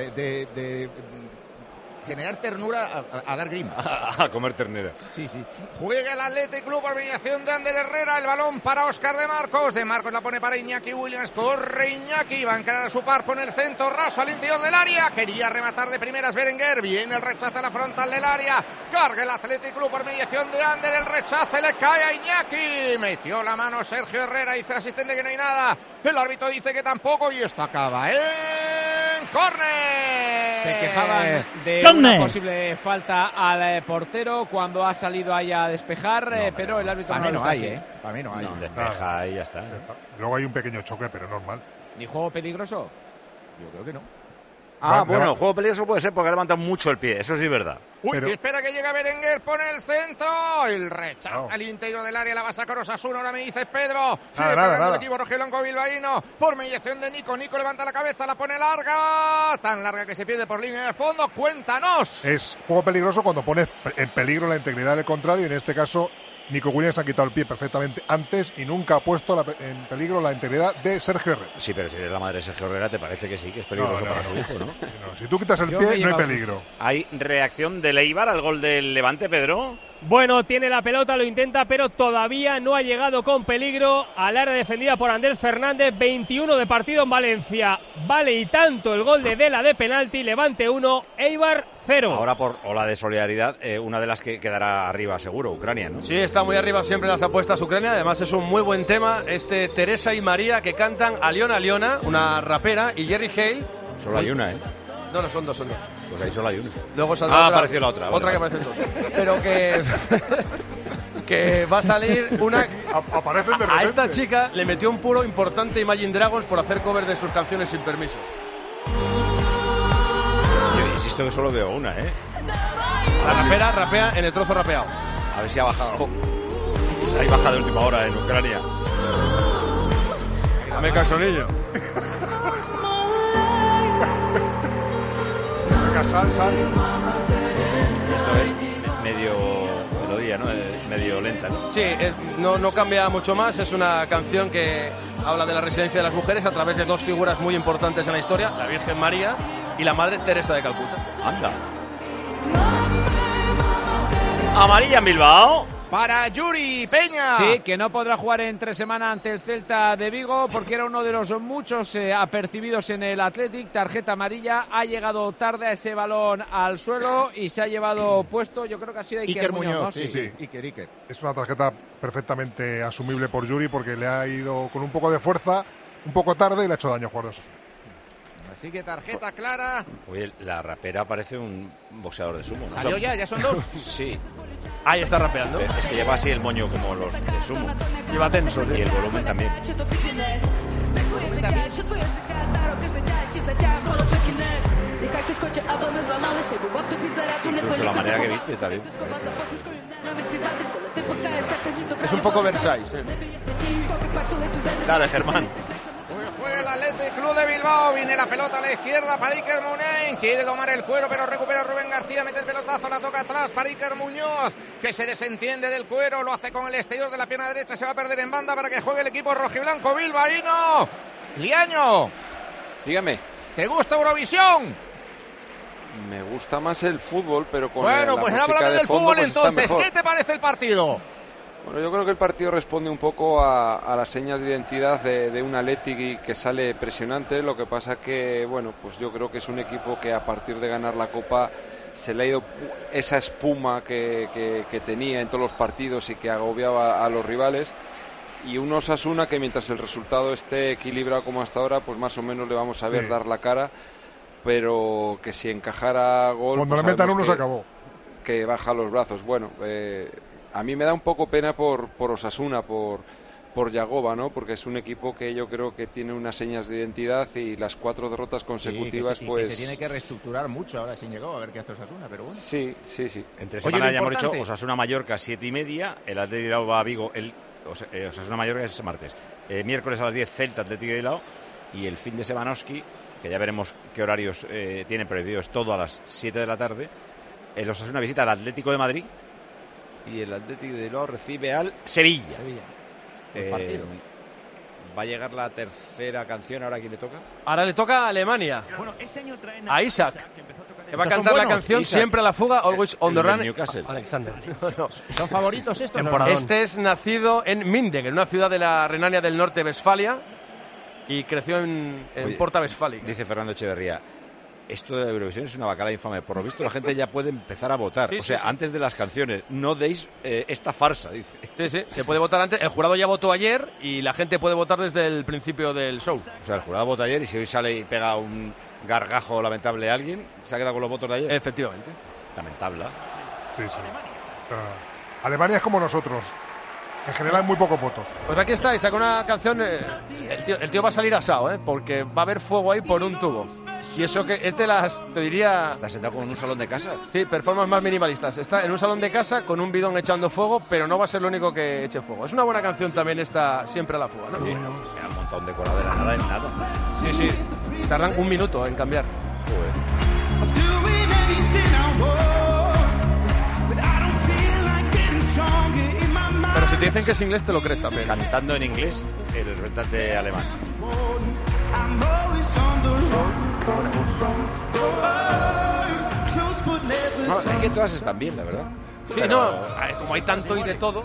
de generar ternura a dar grima. A comer ternera. Sí. Juega el Athletic Club por mediación de Ander Herrera. El balón para Óscar de Marcos. De Marcos la pone para Iñaki Williams. Corre Iñaki. Va a encarar a su par. Pone el centro raso al interior del área. Quería rematar de primeras Berenguer. Viene el rechazo a la frontal del área. Carga el Athletic Club por mediación de Ander. El rechazo le cae a Iñaki. Metió la mano Sergio Herrera. Dice el asistente que no hay nada. El árbitro dice que tampoco. Y esto acaba en córner. Se quejaban de una posible falta al portero cuando ha salido ahí a despejar, pero el árbitro para mí no hay, así. Para mí no hay. Despeja y ya está. Luego hay un pequeño choque, pero normal. ¿Ni juego peligroso? Yo creo que no. Bueno, juego peligroso puede ser porque ha levantado mucho el pie, eso sí es verdad. Que espera que llegue Berenguer, pone el centro, el rechazo al interior del área, la va a sacar Osasuna, ahora me dices Pedro, sigue cargando el equipo rojiblanco bilbaíno, por mediación de Nico levanta la cabeza, la pone larga, tan larga que se pierde por línea de fondo, cuéntanos. Es juego peligroso cuando pones en peligro la integridad del contrario, en este caso Nico Williams ha quitado el pie perfectamente antes y nunca ha puesto en peligro la integridad de Sergio Herrera. Sí, pero si eres la madre de Sergio Herrera, te parece que sí, que es peligroso para su hijo, ¿no? No, si tú quitas el pie, no hay peligro. ¿Hay reacción del Eibar al gol del Levante, Pedro? Bueno, tiene la pelota, lo intenta, pero todavía no ha llegado con peligro al área defendida por Andrés Fernández. 21 de partido en Valencia. Vale y tanto el gol de Dela de penalti. Levante 1, Eibar 0. Ahora por ola de solidaridad, una de las que quedará arriba seguro, Ucrania, ¿no? Sí, está muy arriba siempre en las apuestas Ucrania. Además es un muy buen tema Teresa y María, que cantan Aliona, una rapera, y Jerry Hale. Solo hay una, ¿eh? No, son dos. Pues ahí solo hay una. Luego saldrá apareció la otra. Otra que aparece dos. Pero que va a salir una... Aparecen de repente. A esta chica le metió un puro importante Imagine Dragons por hacer cover de sus canciones sin permiso. Yo insisto que solo veo una, ¿eh? La rapera rapea en el trozo rapeado. A ver si ha bajado. Hay bajada de última hora en Ucrania. Dame caso, niño. Sal. Esto es medio melodía, ¿no? Medio lenta, ¿no? Sí, no cambia mucho más. Es una canción que habla de la residencia de las mujeres a través de dos figuras muy importantes en la historia, la Virgen María y la Madre Teresa de Calcuta. Anda. Amarilla en Bilbao. Para Yuri Peña. Sí, que no podrá jugar entre semana ante el Celta de Vigo porque era uno de los muchos apercibidos en el Athletic. Tarjeta amarilla, ha llegado tarde a ese balón al suelo y se ha llevado puesto, yo creo que ha sido Iker Muñoz, ¿no? Sí. Iker. Es una tarjeta perfectamente asumible por Yuri porque le ha ido con un poco de fuerza, un poco tarde y le ha hecho daño a jugadores. Así que tarjeta clara. Oye, la rapera parece un boxeador de sumo, ¿no? ¿Salió ya son dos? Sí. Ahí está rapeando. Es que lleva así el moño como los de sumo. Lleva tenso, ¿sí? Y el volumen también. Incluso la manera que viste también. Es un poco Versailles. Dale, Germán. Juega el Athletic Club de Bilbao, viene la pelota a la izquierda para Iker Muniain, quiere domar el cuero pero recupera Rubén García, mete el pelotazo, la toca atrás para Iker Muñoz, que se desentiende del cuero, lo hace con el exterior de la pierna derecha, se va a perder en banda para que juegue el equipo rojiblanco bilbaíno. Liaño, dígame, ¿te gusta Eurovisión? Me gusta más el fútbol, pero con bueno, la pues música háblame de del fondo, fútbol pues entonces, ¿qué te parece el partido? Bueno, yo creo que el partido responde un poco a las señas de identidad de un Athletic que sale presionante. Lo que pasa que, bueno, pues yo creo que es un equipo que a partir de ganar la Copa se le ha ido esa espuma que tenía en todos los partidos y que agobiaba a los rivales. Y un Osasuna que mientras el resultado esté equilibrado como hasta ahora, pues más o menos le vamos a ver dar la cara. Pero que si encajara gol... Cuando pues le metan uno que, se acabó. Que baja los brazos. Bueno, a mí me da un poco pena por Osasuna, por Yagoba, ¿no? Porque es un equipo que yo creo que tiene unas señas de identidad y las 4 derrotas consecutivas, que se tiene que reestructurar mucho ahora sin Yagoba, a ver qué hace Osasuna, pero bueno. Sí. Entre semana ya hemos dicho Osasuna-Mallorca 7:30, el Athletic de Bilbao va a Vigo, Osasuna-Mallorca es martes. Miércoles a las 10, Celta, Athletic de Bilbao, y el fin de semanoski, que ya veremos qué horarios tiene previsto, es todo a las 7 de la tarde. El Osasuna visita al Atlético de Madrid y el Atlético de Bilbao recibe al Sevilla. Partido. ¿Va a llegar la tercera canción? ¿Ahora a quién le toca? Ahora le toca a Alemania. Bueno, este año a Isaac, que va a cantar la canción Isaac. Siempre a la fuga, Always on the Run. Newcastle. Alexander. ¿Son favoritos estos? Este es nacido en Minden, en una ciudad de la Renania del Norte, Westfalia, y creció en Porta Westfálica. Dice Fernando Echeverría, esto de Eurovisión es una bacala infame. Por lo visto la gente ya puede empezar a votar. Sí, antes de las canciones. No deis esta farsa, dice. Sí, se puede votar antes. El jurado ya votó ayer y la gente puede votar desde el principio del show. O sea, el jurado vota ayer y si hoy sale y pega un gargajo lamentable a alguien, ¿se ha quedado con los votos de ayer? Efectivamente. Lamentable. Sí. Alemania es como nosotros. En general, muy pocos votos. Pues aquí está, y saca una canción. El tío va a salir asado, porque va a haber fuego ahí por un tubo. Y eso que es de las, te diría... ¿Está sentado como en un salón de casa? Sí, performance más minimalistas. Está en un salón de casa con un bidón echando fuego, pero no va a ser lo único que eche fuego. Es una buena canción también esta, Siempre a la fuga, ¿no? Sí, me han montado un decorado de la nada en nada. Sí. Tardan un minuto en cambiar. Pero si te dicen que es inglés, te lo crees también. Cantando en inglés el representante alemán. Es que todas están bien, la verdad. Sí, no, como hay tanto y de todo.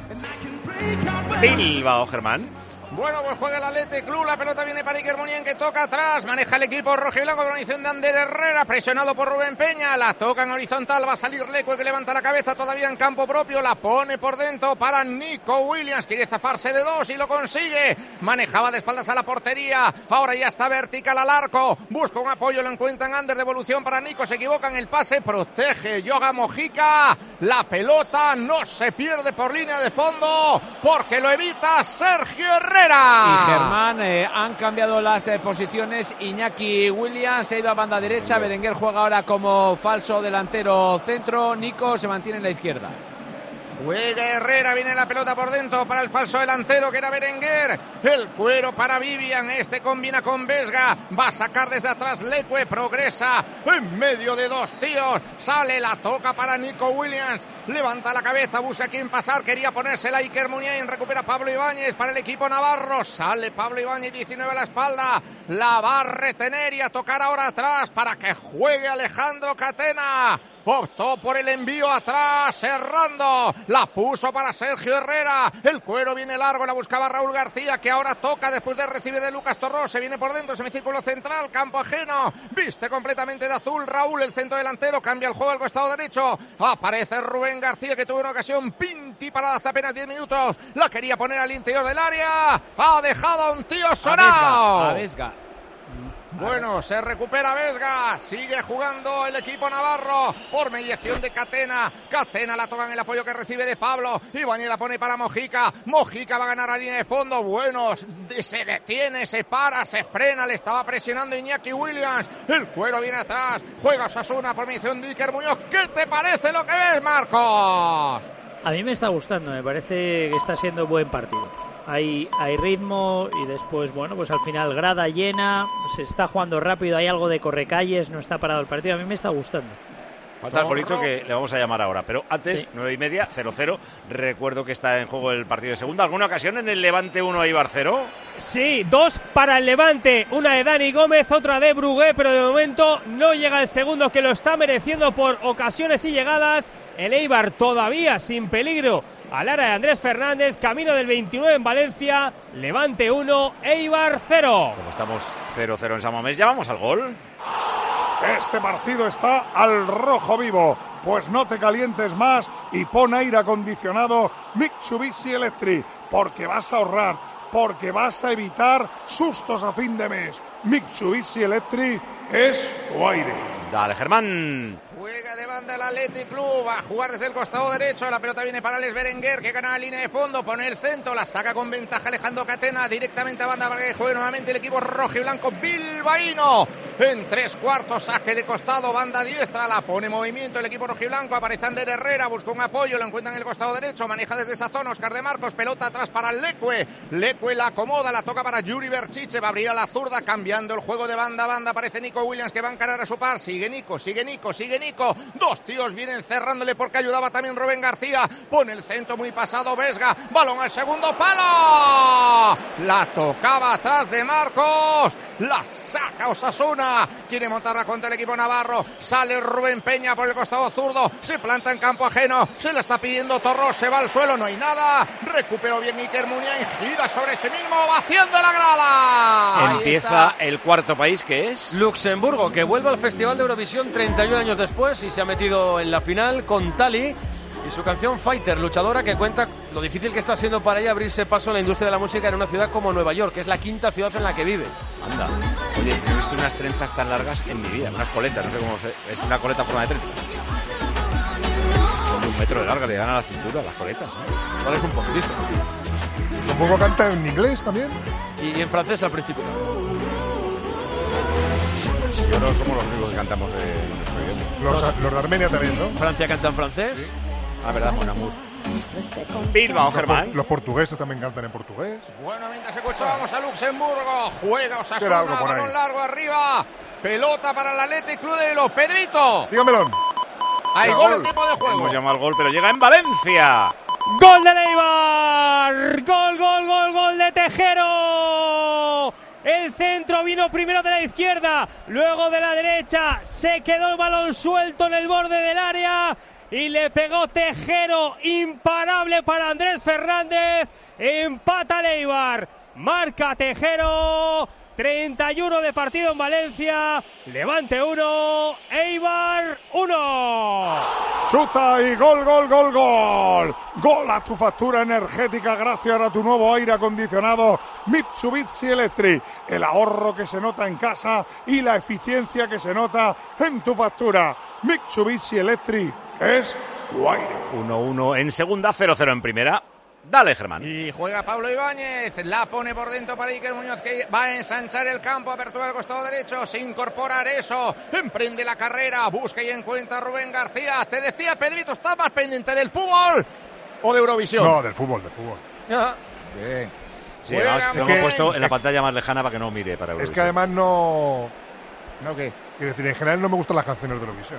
Bilbao, Germán. Bueno, pues juega el Athletic Club, la pelota viene para Iker Muniain, que toca atrás, maneja el equipo rojiblanco con la organización de Ander Herrera, presionado por Rubén Peña, la toca en horizontal, va a salir Leque, que levanta la cabeza todavía en campo propio, la pone por dentro para Nico Williams, quiere zafarse de dos y lo consigue, manejaba de espaldas a la portería, ahora ya está vertical al arco, busca un apoyo, lo encuentra en Ander, devolución para Nico, se equivoca en el pase, protege Yoga Mojica, la pelota no se pierde por línea de fondo, porque lo evita Sergio Herrera. Y Germán, han cambiado las posiciones. Iñaki Williams se ha ido a banda derecha. Berenguer juega ahora como falso delantero centro. Nico se mantiene en la izquierda. Juega Herrera, viene la pelota por dentro para el falso delantero que era Berenguer. El cuero para Vivian, este combina con Vesga. Va a sacar desde atrás Leque, progresa en medio de dos tíos. Sale, la toca para Nico Williams. Levanta la cabeza, busca a quién pasar. Quería ponérsela Iker Muniain, recupera Pablo Ibáñez para el equipo navarro. Sale Pablo Ibáñez, 19 a la espalda. La va a retener y a tocar ahora atrás para que juegue Alejandro Catena. Optó por el envío atrás, cerrando, la puso para Sergio Herrera, el cuero viene largo, la buscaba Raúl García, que ahora toca después de recibir de Lucas Torró, se viene por dentro, semicírculo central, campo ajeno, viste completamente de azul Raúl, el centro delantero, cambia el juego al costado derecho, aparece Rubén García, que tuvo una ocasión Pinti para hace apenas 10 minutos, la quería poner al interior del área, ha dejado a un tío sonado. A Vesga. Bueno, se recupera Vesga, sigue jugando el equipo navarro por mediación de Catena. Catena la toma en el apoyo que recibe de Pablo. Ibáñez la pone para Mojica. Mojica va a ganar la línea de fondo. Bueno, se detiene, se para, se frena. Le estaba presionando Iñaki Williams. El cuero viene atrás. Juega Osasuna por mediación de Iker Muñoz. ¿Qué te parece lo que ves, Marcos? A mí me está gustando, me parece que está siendo buen partido. Hay ritmo y después, bueno, pues al final grada llena, se está jugando rápido, hay algo de correcalles, no está parado el partido, a mí me está gustando. Falta el golito que le vamos a llamar ahora, pero antes, sí. 9:30, 0-0. Recuerdo que está en juego el partido de segunda. ¿Alguna ocasión en el Levante 1 Eibar 0? Sí, 2 para el Levante, una de Dani Gómez, otra de Brugué, pero de momento no llega el segundo, que lo está mereciendo por ocasiones y llegadas. El Eibar todavía sin peligro al área de Andrés Fernández, camino del 29 en Valencia, Levante 1, Eibar 0. Como estamos 0-0 en San Mamés, ¿ya vamos al gol? Este partido está al rojo vivo, pues no te calientes más y pon aire acondicionado Mitsubishi Electric, porque vas a ahorrar, porque vas a evitar sustos a fin de mes. Mitsubishi Electric es tu aire. Dale, Germán. Juega de banda el Athletic Club, va a jugar desde el costado derecho, la pelota viene para Alex Berenguer, que gana la línea de fondo, pone el centro, la saca con ventaja Alejandro Catena, directamente a banda para que juegue nuevamente el equipo rojo y blanco bilbaíno, en 3/4, saque de costado, banda diestra, la pone en movimiento el equipo rojo y blanco, aparece Ander Herrera, busca un apoyo, lo encuentra en el costado derecho, maneja desde esa zona Óscar de Marcos, pelota atrás para Leque, Leque la acomoda, la toca para Yuri Berchiche, va a abrir a la zurda, cambiando el juego de banda a banda, aparece Nico Williams, que va a encarar a su par, sigue Nico, dos tíos vienen cerrándole porque ayudaba también Rubén García, pone el centro muy pasado Vesga, balón al segundo palo, la tocaba atrás de Marcos, la saca Osasuna, quiere montarla contra el equipo navarro, sale Rubén Peña por el costado zurdo, se planta en campo ajeno, se la está pidiendo Torró, se va al suelo, no hay nada, recuperó bien Iker Muniain, gira sobre sí mismo, ovación de la grada. Empieza el cuarto país, que es Luxemburgo, que vuelve al Festival de Eurovisión 31 años después y se ha metido en la final con Tali y su canción Fighter, luchadora, que cuenta lo difícil que está siendo para ella abrirse paso en la industria de la música en una ciudad como Nueva York, que es la quinta ciudad en la que vive. Anda. Oye, no he visto unas trenzas tan largas en mi vida, unas coletas, no sé cómo es una coleta a forma de trenza. Son de 1 metro de larga, le dan a la cintura las coletas, ¿no? ¿Cuál es un postizo? ¿Un poco canta en inglés también? Y en francés al principio. Yo no somos los únicos que cantamos en nuestro idioma. Los de Armenia también, ¿no? Francia canta en francés. Sí. Ah, verdad, Mon Amour. Bilbao, Germán. Los portugueses también cantan en portugués. Bueno, mientras escuchábamos a Luxemburgo, juega Osasuna, balón largo arriba, pelota para el Athletic Club de Bilbao. Pedrito. Dígamelo. Hay gol en tiempo de juego. Hemos llamado al gol, pero llega en Valencia. ¡Gol de Eibar! ¡Gol de Tejero! El centro vino primero de la izquierda, luego de la derecha, se quedó el balón suelto en el borde del área y le pegó Tejero, imparable para Andrés Fernández, empata el Eibar, marca Tejero, 31 de partido en Valencia, Levante 1, Eibar 1. Chuta y gol, gol, gol, gol. Gol a tu factura energética gracias a tu nuevo aire acondicionado Mitsubishi Electric. El ahorro que se nota en casa y la eficiencia que se nota en tu factura. Mitsubishi Electric es tu aire. 1-1 en segunda, 0-0 en primera. Dale, Germán. Y juega Pablo Ibáñez, la pone por dentro para Iker Muñoz, que va a ensanchar el campo, apertura del costado derecho, se incorpora Areso, emprende la carrera, busca y encuentra a Rubén García. Te decía, Pedrito, ¿estás más pendiente del fútbol o de Eurovisión? No, del fútbol, del fútbol. Ya. Bien. Sí, además, lo hemos puesto en la pantalla más lejana para que no mire para Eurovisión. Es que además no... ¿No qué? Quiero decir, en general no me gustan las canciones de Eurovisión.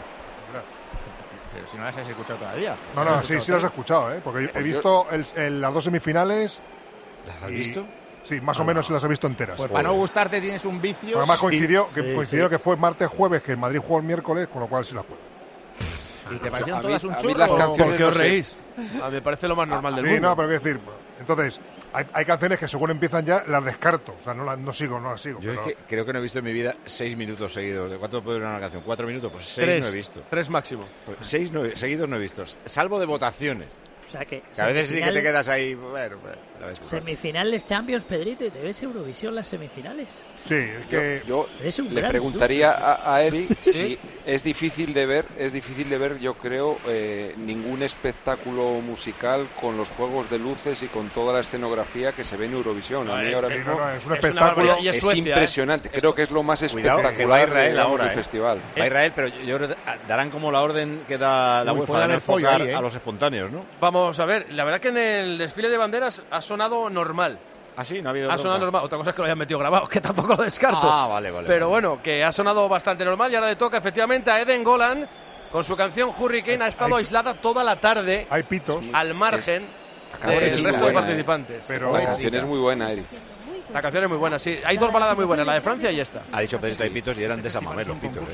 Pero si no las has escuchado todavía. No, sí las he escuchado, porque he visto las dos semifinales. ¿Las has visto? Sí, más o menos sí las he visto enteras. Pues para no gustarte tienes un vicio. Además coincidió que fue martes-jueves, que el Madrid jugó el miércoles, con lo cual sí las puedo. ¿Y te parecieron todas un a mí churro? las canciones ¿Por qué os reís? A mí me parece lo más normal del mundo. No, pero quiero decir, entonces, hay canciones que según empiezan ya las descarto. O sea, no las sigo. Yo es que creo que no he visto en mi vida 6 minutos seguidos. ¿De cuánto puede durar una canción? ¿4 minutos? Pues 6 no he visto. 3 máximo. Pues 6 seguidos no he visto, salvo de votaciones. O sea que a veces sí que te quedas ahí. Bueno, la ves. Semifinales Champions, Pedrito, ¿y te ves Eurovisión las semifinales? Sí, es que yo le preguntaría a Eric si es difícil de ver, yo creo, ningún espectáculo musical con los juegos de luces y con toda la escenografía que se ve en Eurovisión. A mí ahora mismo es un espectáculo, es impresionante. Creo que es lo más espectacular que va a Israel ahora, del festival. Va a Israel, pero yo creo que darán como la orden que da la UEFA de enfocar a los espontáneos, ¿no? Vamos a ver, la verdad que en el desfile de banderas ha sonado normal. Ah, sí, no ha habido. Ha sonado normal. Otra cosa es que lo hayan metido grabado, que tampoco lo descarto. Ah, vale. Pero bueno, que ha sonado bastante normal y ahora le toca efectivamente a Eden Golan con su canción Hurricane. Ha estado aislada toda la tarde. Hay pitos. Al margen del resto de participantes. Pero la canción es muy buena, Eric. La canción es muy buena, sí. Hay dos baladas muy buenas, la de Francia y esta. Ha dicho Pedrito, hay pitos y eran de San Mamés los pitos,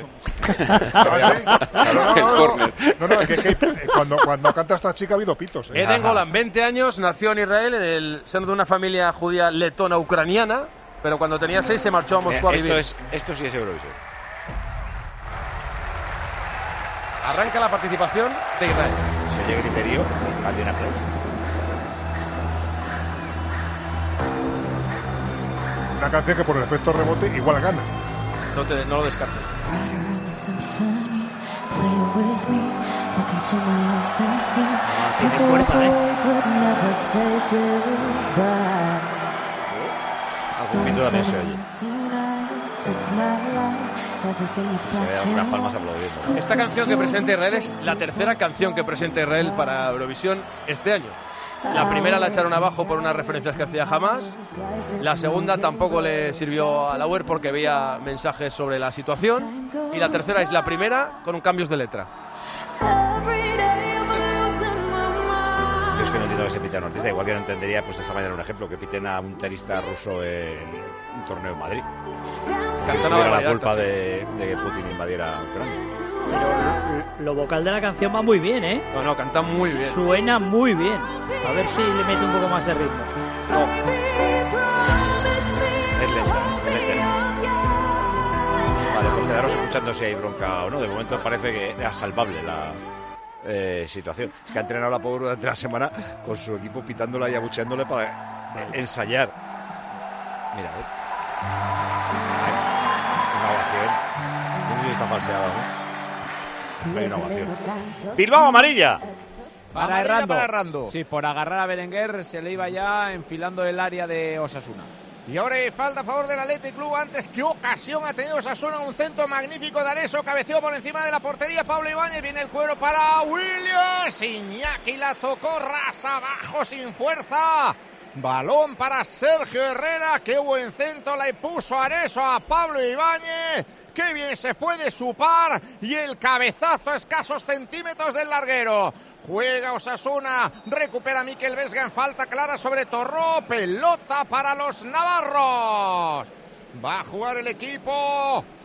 No, es que cuando canta esta chica ha habido pitos. Eden Golan, 20 años, nació en Israel en el seno de una familia judía letona ucraniana, pero cuando tenía 6 se marchó a Moscú a vivir. Esto sí es Eurovisión. Arranca la participación de Israel. Se oye griterío, también aplauso. Una canción que por el efecto rebote igual gana. No lo descartes. Tiene fuerza, Algún pito también se oye. Se ve algunas palmas aplaudiendo. Esta canción que presenta Israel es la tercera canción que presenta Israel para Eurovisión este año. La primera la echaron abajo por unas referencias que hacía Jamás. La segunda tampoco le sirvió a Lauer porque veía mensajes sobre la situación. Y la tercera es la primera con cambios de letra. Yo es que no entiendo que se pite a un artista. Igual que no entendería, pues esta mañana un ejemplo, que piten a un tenista ruso en un torneo en Madrid. Tuviera la culpa de que Putin invadiera Ucrania. Pero lo vocal de la canción va muy bien, ¿eh? No, canta muy bien. Suena muy bien. A ver si le mete un poco más de ritmo. Es lenta. Vale, pues quedaros escuchando si hay bronca o no. De momento parece que era salvable la situación. Es que ha entrenado la pobre durante la semana con su equipo pitándola y abucheándole para ensayar. Mira, una ovación. No sé si está falseada, ¿no? Hay una ovación. Bilbao amarilla. Para Amarilla Errando. Sí, por agarrar a Berenguer se le iba ya enfilando el área de Osasuna. Y ahora falta a favor del Athletic Club. Antes, qué ocasión ha tenido Osasuna. Un centro magnífico de Areso. Cabeceó por encima de la portería Pablo Ibáñez. Viene el cuero para Williams. Iñaki la tocó ras abajo sin fuerza. Balón para Sergio Herrera. Qué buen centro le puso Areso a Pablo Ibáñez. Qué bien se fue de su par. Y el cabezazo a escasos centímetros del larguero. Juega Osasuna, recupera Mikel Vesga en falta clara sobre Torró, pelota para los navarros. Va a jugar el equipo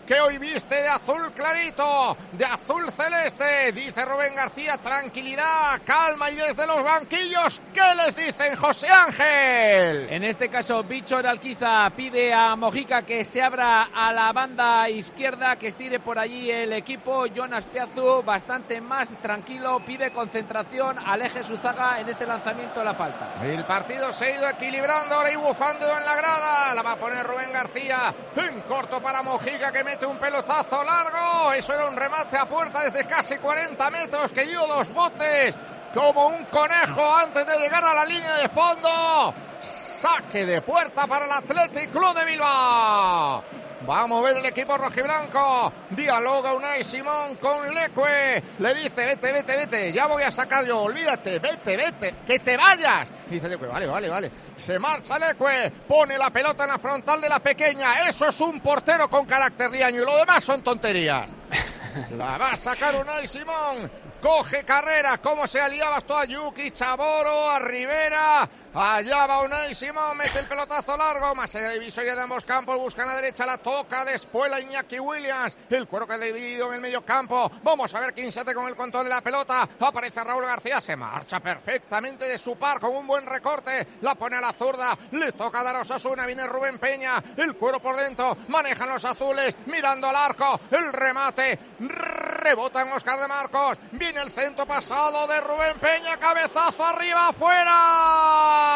que hoy viste de azul clarito, de azul celeste. Dice Rubén García, tranquilidad, calma, y desde los banquillos, ¿qué les dicen, José Ángel? En este caso, Víctor Alquiza pide a Mojica que se abra a la banda izquierda, que estire por allí el equipo. Jonas Piazu, bastante más tranquilo, pide concentración, aleje Suzaga en este lanzamiento de la falta. El partido se ha ido equilibrando, ahora y bufando en la grada. La va a poner Rubén García en corto para Mojica, que mete un pelotazo largo. Eso era un remate a puerta desde casi 40 metros, que dio los botes como un conejo antes de llegar a la línea de fondo. Saque de puerta para el Athletic Club de Bilbao. Va a mover el equipo rojiblanco. Dialoga Unai Simón con Leque. Le dice, vete, ya voy a sacar yo, olvídate, vete, que te vayas. Dice Leque, vale. Se marcha Leque, pone la pelota en la frontal de la pequeña. Eso es un portero con carácter riaño, y lo demás son tonterías. La va a sacar Unai Simón. Coge carrera, cómo se aliaba esto a Yuki, Chaboro, a Rivera. Allá va Unai Simón, mete el pelotazo largo. Más allá de divisoria de ambos campos, busca a la derecha, la toca de espuela Iñaki Williams. El cuero que ha dividido en el medio campo. Vamos a ver quién se hace con el control de la pelota. Aparece Raúl García, se marcha perfectamente de su par con un buen recorte. La pone a la zurda, le toca dar a Osasuna, viene Rubén Peña. El cuero por dentro, manejan los azules, mirando al arco. El remate, rebota en Óscar de Marcos. Viene el centro pasado de Rubén Peña, cabezazo arriba, afuera.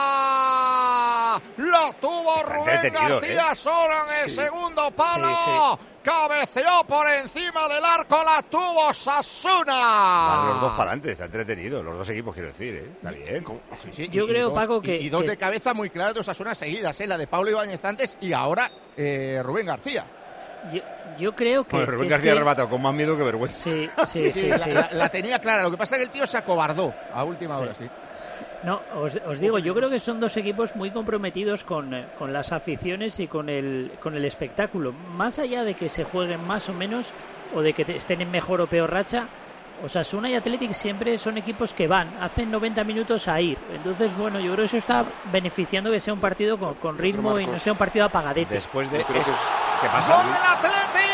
Lo tuvo Está Rubén García solo en el segundo palo. Sí. Cabeceó por encima del arco, la tuvo Sasuna. Van los dos para adelante, está entretenido. Los dos equipos, quiero decir, ¿eh? Está bien. Sí, Yo creo, Paco, que... Y dos de cabeza muy claras de Osasuna seguidas, la de Pablo Ibáñez antes y ahora Rubén García. Yo creo que... Rubén García ha rematado con más miedo que vergüenza. Sí. La tenía clara, lo que pasa es que el tío se acobardó a última hora, sí. No, os digo, yo creo que son dos equipos muy comprometidos con las aficiones y con el espectáculo. Más allá de que se jueguen más o menos, o de que estén en mejor o peor racha, Osasuna y Athletic siempre son equipos que hacen 90 minutos a ir. Entonces, bueno, yo creo que eso está beneficiando que sea un partido con ritmo y no sea un partido apagadete. Después de ¿Qué pasa? ¡Gol del Athletic!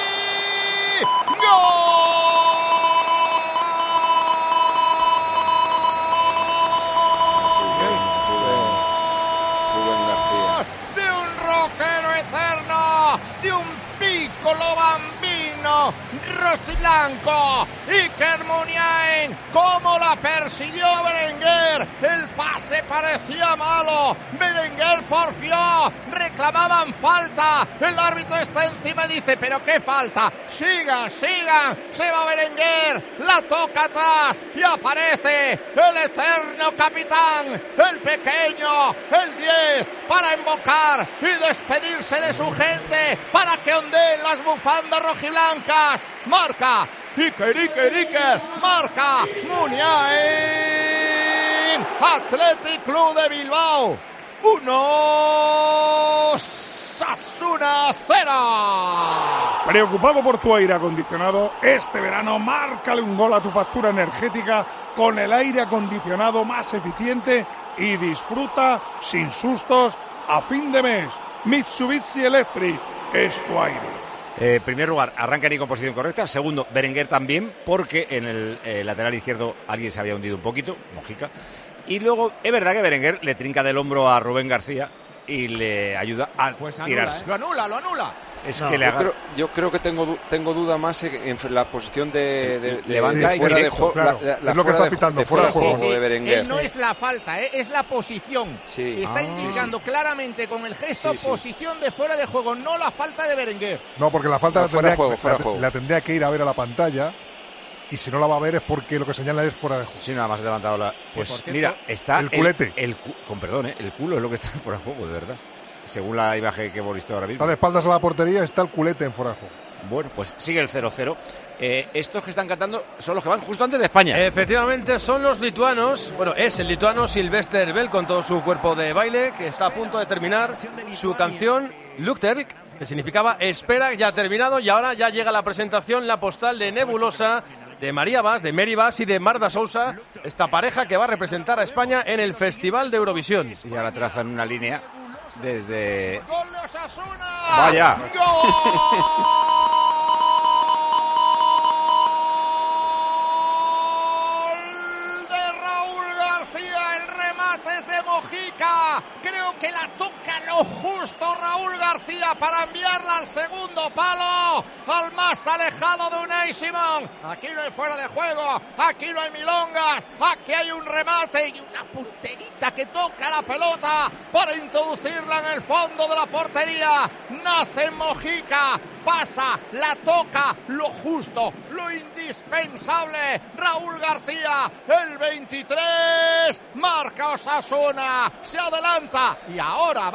¡Gol! De un piccolo bambino rosiblanco, Iker Muniain, cómo la persiguió Berenguer, el pase parecía malo, Berenguer porfió, reclamaban falta, el árbitro está encima y dice, pero qué falta, sigan, se va Berenguer, la toca atrás y aparece el eterno capitán, el pequeño, el 10, para invocar y despedirse de su gente, para que ondeen las bufandas rojiblancas. Marca Iker, marca Muniain. Athletic Club de Bilbao 1, Osasuna 0. Preocupado por tu aire acondicionado, este verano márcale un gol a tu factura energética con el aire acondicionado más eficiente y disfruta sin sustos a fin de mes. Mitsubishi Electric es tu aire. En primer lugar, arranca ni con posición correcta. Segundo, Berenguer también, porque en el lateral izquierdo alguien se había hundido un poquito, Mojica. Y luego, es verdad que Berenguer le trinca del hombro a Rubén García y le ayuda a tirarse. Lo anula. Es que le yo creo que tengo duda más en la posición de levanta y fuera directo, de juego. claro. Es lo que está pitando, fuera de juego. Sí. De Berenguer. Él no es la falta, es la posición. Sí. Está indicando claramente con el gesto posición de fuera de juego, no la falta de Berenguer. No, porque la falta fuera de juego. la tendría que ir a ver a la pantalla. Y si no la va a ver es porque lo que señala es fuera de juego. Sí, nada más levantado la... Pues por cierto, mira, está... el culete. Con perdón, el culo es lo que está fuera de juego, de verdad. Según la imagen que hemos visto ahora mismo. Está de espaldas a la portería, está el culete en fuera de juego. Bueno, pues sigue el 0-0. Estos que están cantando son los que van justo antes de España. Efectivamente, son los lituanos. Bueno, es el lituano Sylvester Bell con todo su cuerpo de baile, que está a punto de terminar su canción Lukterk, que significaba espera, ya ha terminado, y ahora ya llega la presentación, la postal de Nebulosa, de María Bas, de Mary Bas y de Marta Sousa, esta pareja que va a representar a España en el Festival de Eurovisión. Y ahora trazan una línea desde... ¡Gol de Osasuna! ¡Vaya! Mojica, creo que la toca lo justo Raúl García para enviarla al segundo palo, al más alejado de Unai Simón. Aquí no hay fuera de juego, aquí no hay milongas, aquí hay un remate y una punterita que toca la pelota para introducirla en el fondo de la portería. Nace en Mojica, pasa, la toca, lo justo, lo indispensable. Raúl García, el 23, marca Osasuna, se adelanta y ahora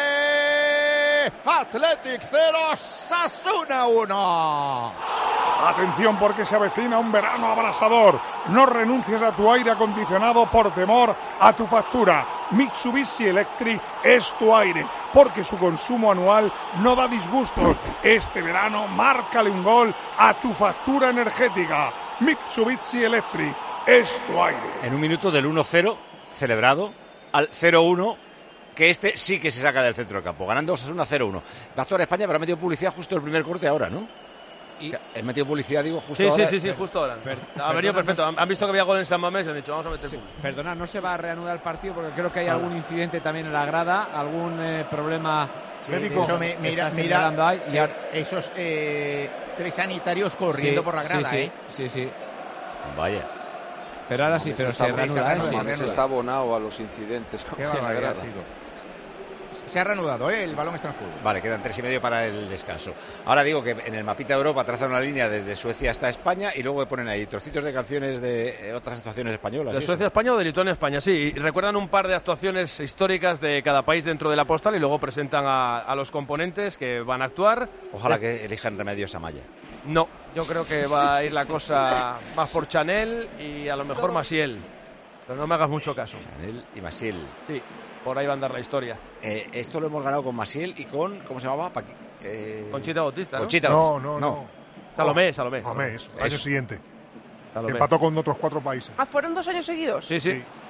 vale. Athletic 0, Osasuna 1. Atención porque se avecina un verano abrasador. No renuncies a tu aire acondicionado por temor a tu factura. Mitsubishi Electric es tu aire, porque su consumo anual no da disgustos. Este verano, márcale un gol a tu factura energética. Mitsubishi Electric es tu aire. En un minuto del 1-0 celebrado al 0-1, que este sí que se saca del centro del campo, ganando Osasuna 0-1. Va a actuar España, pero ha metido publicidad justo el primer corte ahora, ¿no? He metido publicidad, digo, justo ahora. Sí, justo ahora. Ha venido perfecto. Han visto que había gol en San Mamés y han dicho, vamos a meter Perdona, no se va a reanudar el partido porque creo que hay algún incidente también en la grada, algún problema médico. Mira, esos 3 sanitarios corriendo por la grada, Sí. Vaya. Pero ahora sí, pero se reanuda. Se está abonado a los incidentes. Qué barbaridad, chico. Se ha reanudado, el balón está en juego. Vale, quedan 3:30 para el descanso. Ahora digo que en el mapita de Europa trazan una línea desde Suecia hasta España y luego ponen ahí trocitos de canciones de otras actuaciones españolas. De Suecia a España o de Lituania a España, sí. Y recuerdan un par de actuaciones históricas de cada país dentro de la postal y luego presentan a los componentes que van a actuar. Ojalá que elijan Remedios Amaya. No, yo creo que va a ir la cosa más por Chanel y a lo mejor Maciel. Pero no me hagas mucho caso. Chanel y Maciel. Sí. Por ahí va a andar la historia. Esto lo hemos ganado con Maciel y con... ¿Cómo se llamaba? Conchita Bautista, ¿no? Conchita Bautista. No. Salomé, el año siguiente. Salomé. Empató con otros 4 países. ¿Fueron 2 años seguidos? Sí.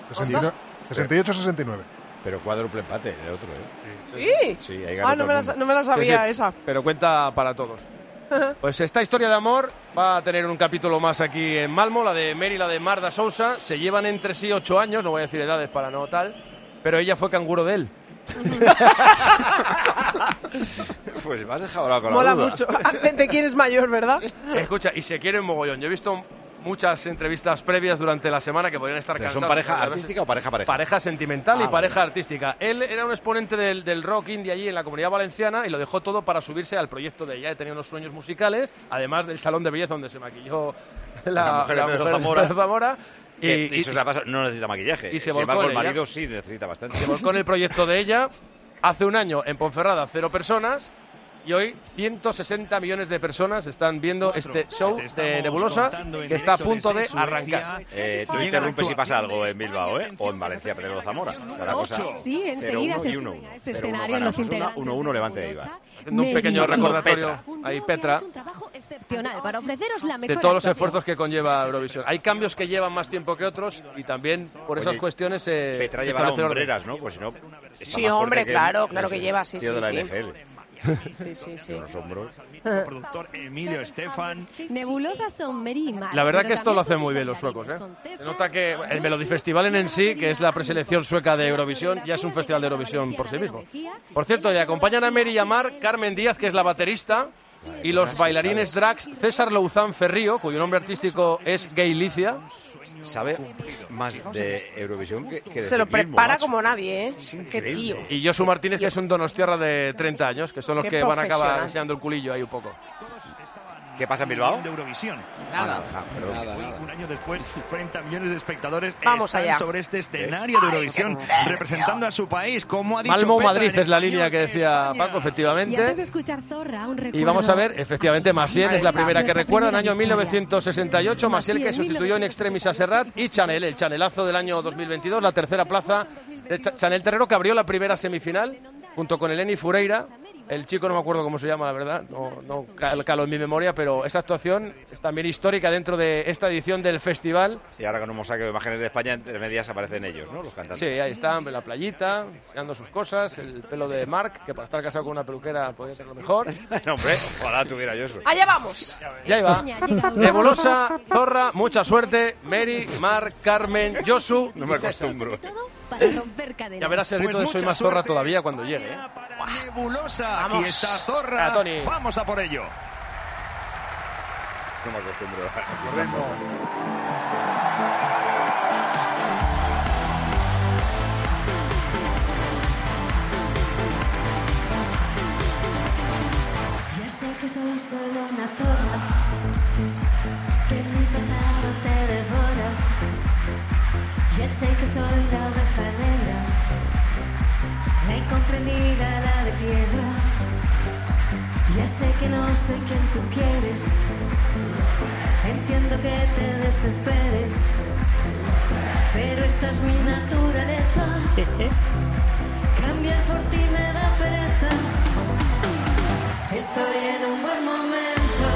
68-69. Pero cuádruple empate el otro, ¿Sí? Sí, ahí ganó no me la sabía esa. Pero cuenta para todos. Pues esta historia de amor va a tener un capítulo más aquí en Malmo, la de Mary y la de Marda Sousa. Se llevan entre sí 8 años, no voy a decir edades para no tal, pero ella fue canguro de él. Pues me has dejado ahora con Mola la duda. mucho. ¿De quién es mayor, verdad? Escucha, y se quieren mogollón. Yo he visto muchas entrevistas previas durante la semana que podrían estar cansados. ¿Son pareja artística o pareja? Pareja sentimental y pareja vale. artística. Él era un exponente del rock indie allí en la Comunidad Valenciana y lo dejó todo para subirse al proyecto de ella. He tenido unos sueños musicales, además del salón de belleza donde se maquilló la mujer de Pedro Zamora. Y eso se la pasa, no necesita maquillaje. Y se Sin volcó embargo, en el marido ella. sí necesita bastante. Se volcó en el proyecto de ella. Hace un año en Ponferrada 0 personas. Y hoy 160 millones de personas están viendo este show de Nebulosa que está a punto de arrancar. Tú interrumpes si pasa algo en Bilbao, o en Valencia, Pedro Zamora. Está la cosa Sí, enseguida se sube a este escenario los integrantes. 1-1 Levante de Eibar. Haciendo un pequeño recordatorio ahí, Petra, Un trabajo excepcional para ofreceros la mejor de todos los actuación. esfuerzos que conlleva Eurovisión. Hay cambios que llevan más tiempo que otros y también por esas cuestiones Petra se llevará establece orden. hombreras, ¿no? Pues si no... Sí, hombre, claro que lleva, sí. Tío de la sí. NFL. Sí. Con los hombros. Productor Emilio Estefan. Nebulosas son Mary y Mar, La verdad pero que esto lo también hacen muy bien los sus suecos, bailarines Se nota que el Melodifestivalen en sí, que es la preselección sueca de Eurovisión, ya es un festival de Eurovisión por sí mismo. Por cierto, le acompañan a Mary y a Mar Carmen Díaz, que es la baterista, y los bailarines drags César Louzán Ferrío, cuyo nombre artístico es Gay Licia. Sabe más de Eurovisión que de Se lo ciclismo, prepara macho. como nadie, ¿eh? Qué tío. Y Josu Martínez, que es un donostiarra de 30 años, que son los Qué que van a acabar profesional. enseñando el culillo ahí un poco. ¿Qué pasa en Bilbao? De Eurovisión. Nada. Un año después, 40 millones de espectadores Vamos están allá. sobre este escenario de Eurovisión, representando a su país, como ha dicho Malmo Petra Madrid en es la español, línea que decía España. Paco, Y antes efectivamente. de escuchar Zorra, un recuerdo. Y vamos a ver, efectivamente, Maciel es la primera que Nuestra recuerda, en primera año 1968, Maciel que Maciel, sustituyó en extremis a Serrat, y Chanel, el Chanelazo del año 2022, la tercera plaza de Chanel Terrero, que abrió la primera semifinal junto con Eleni Fureira, El chico no me acuerdo cómo se llama, la verdad, no calo en mi memoria, pero esa actuación es también histórica dentro de esta edición del festival. Y ahora que no hemos sacado imágenes de España, entre medias aparecen ellos, ¿no? Los cantantes. Sí, ahí están, en la playita, enseñando sus cosas, el pelo de Marc, que para estar casado con una peluquera podría ser lo mejor. No, hombre, ojalá tuviera yo eso. ¡Allá vamos! Ya iba. Nebulosa, Zorra, mucha suerte. Mary, Marc, Carmen, Josu. No me acostumbro. Para romper cadenas. Ya verás el grito de Soy más Zorra todavía cuando llegue, ¿eh? Nebulosa, aquí está Zorra. Tony. Vamos a por ello. No me acostumbro. Ya sé que soy solo una zorra, que mi pasado te devora. Ya sé que soy la oveja negra, la incomprendida, la de piedra. Ya sé que no soy quien tú quieres, entiendo que te desespere, pero esta es mi naturaleza. Cambiar por ti me da pereza. Estoy en un buen momento,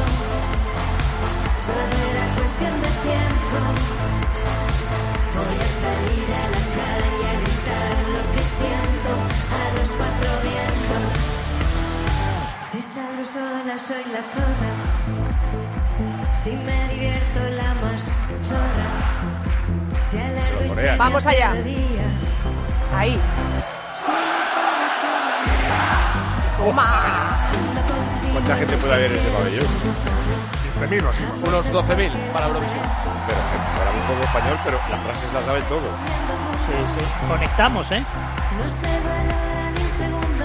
solo era cuestión de tiempo. Voy a salir a la calle a gritar lo que siento a los cuatro vientos. Si salgo sola soy la zorra, si me divierto la más zorra. Si alargo y se Vamos allá. Ahí. ¡Toma! ¿Cuánta gente puede haber en ese pabellón? 15.000 o así. Unos 12.000 para Eurovisión. Pero para un poco español, pero las frases las saben todo. Sí, sí. Conectamos, ¿eh? No se valora ni un segundo.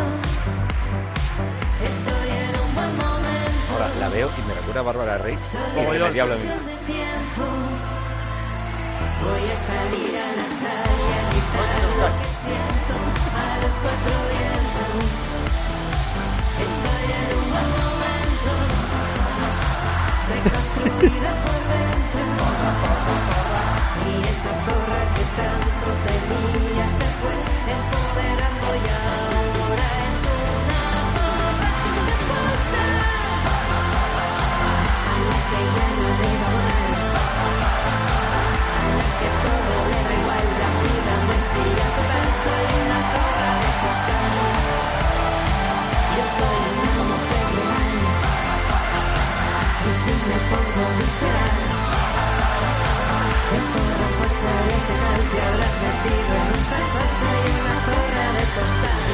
Estoy en un buen momento. Ahora la veo y me recuerda a Bárbara Rey. Como yo. Voy a salir a la calle a gritar lo que siento a los cuatro vientos. Estoy en un buen momento, reconstruida por dentro. Y esa zorra que tanto temía se fue empoderando y ahora es una zorra de posta, a la que ya no le va mal, a la que todo le da igual, la vida me sigue total. Soy una zorra de costal, yo soy una mujer real, y si me pongo a esperar, el zorro pasa leche tal que habrás metido en un farfal. Soy una zorra de costal.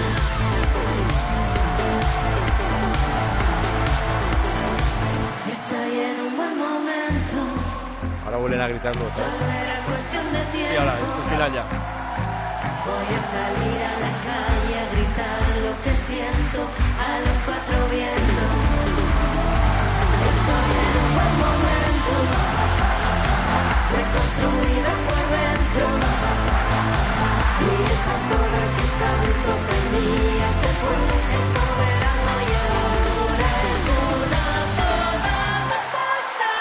Estoy en un buen momento, Ahora vuelven a gritarlo. solo era cuestión de tiempo. Y ahora, es el final ya. Voy a salir a la calle a gritar lo que siento a los cuatro vientos. Estoy en un buen momento, reconstruida por dentro. Y esa zorra que tanto temía se fue empoderando y ahora es una zorra de posta.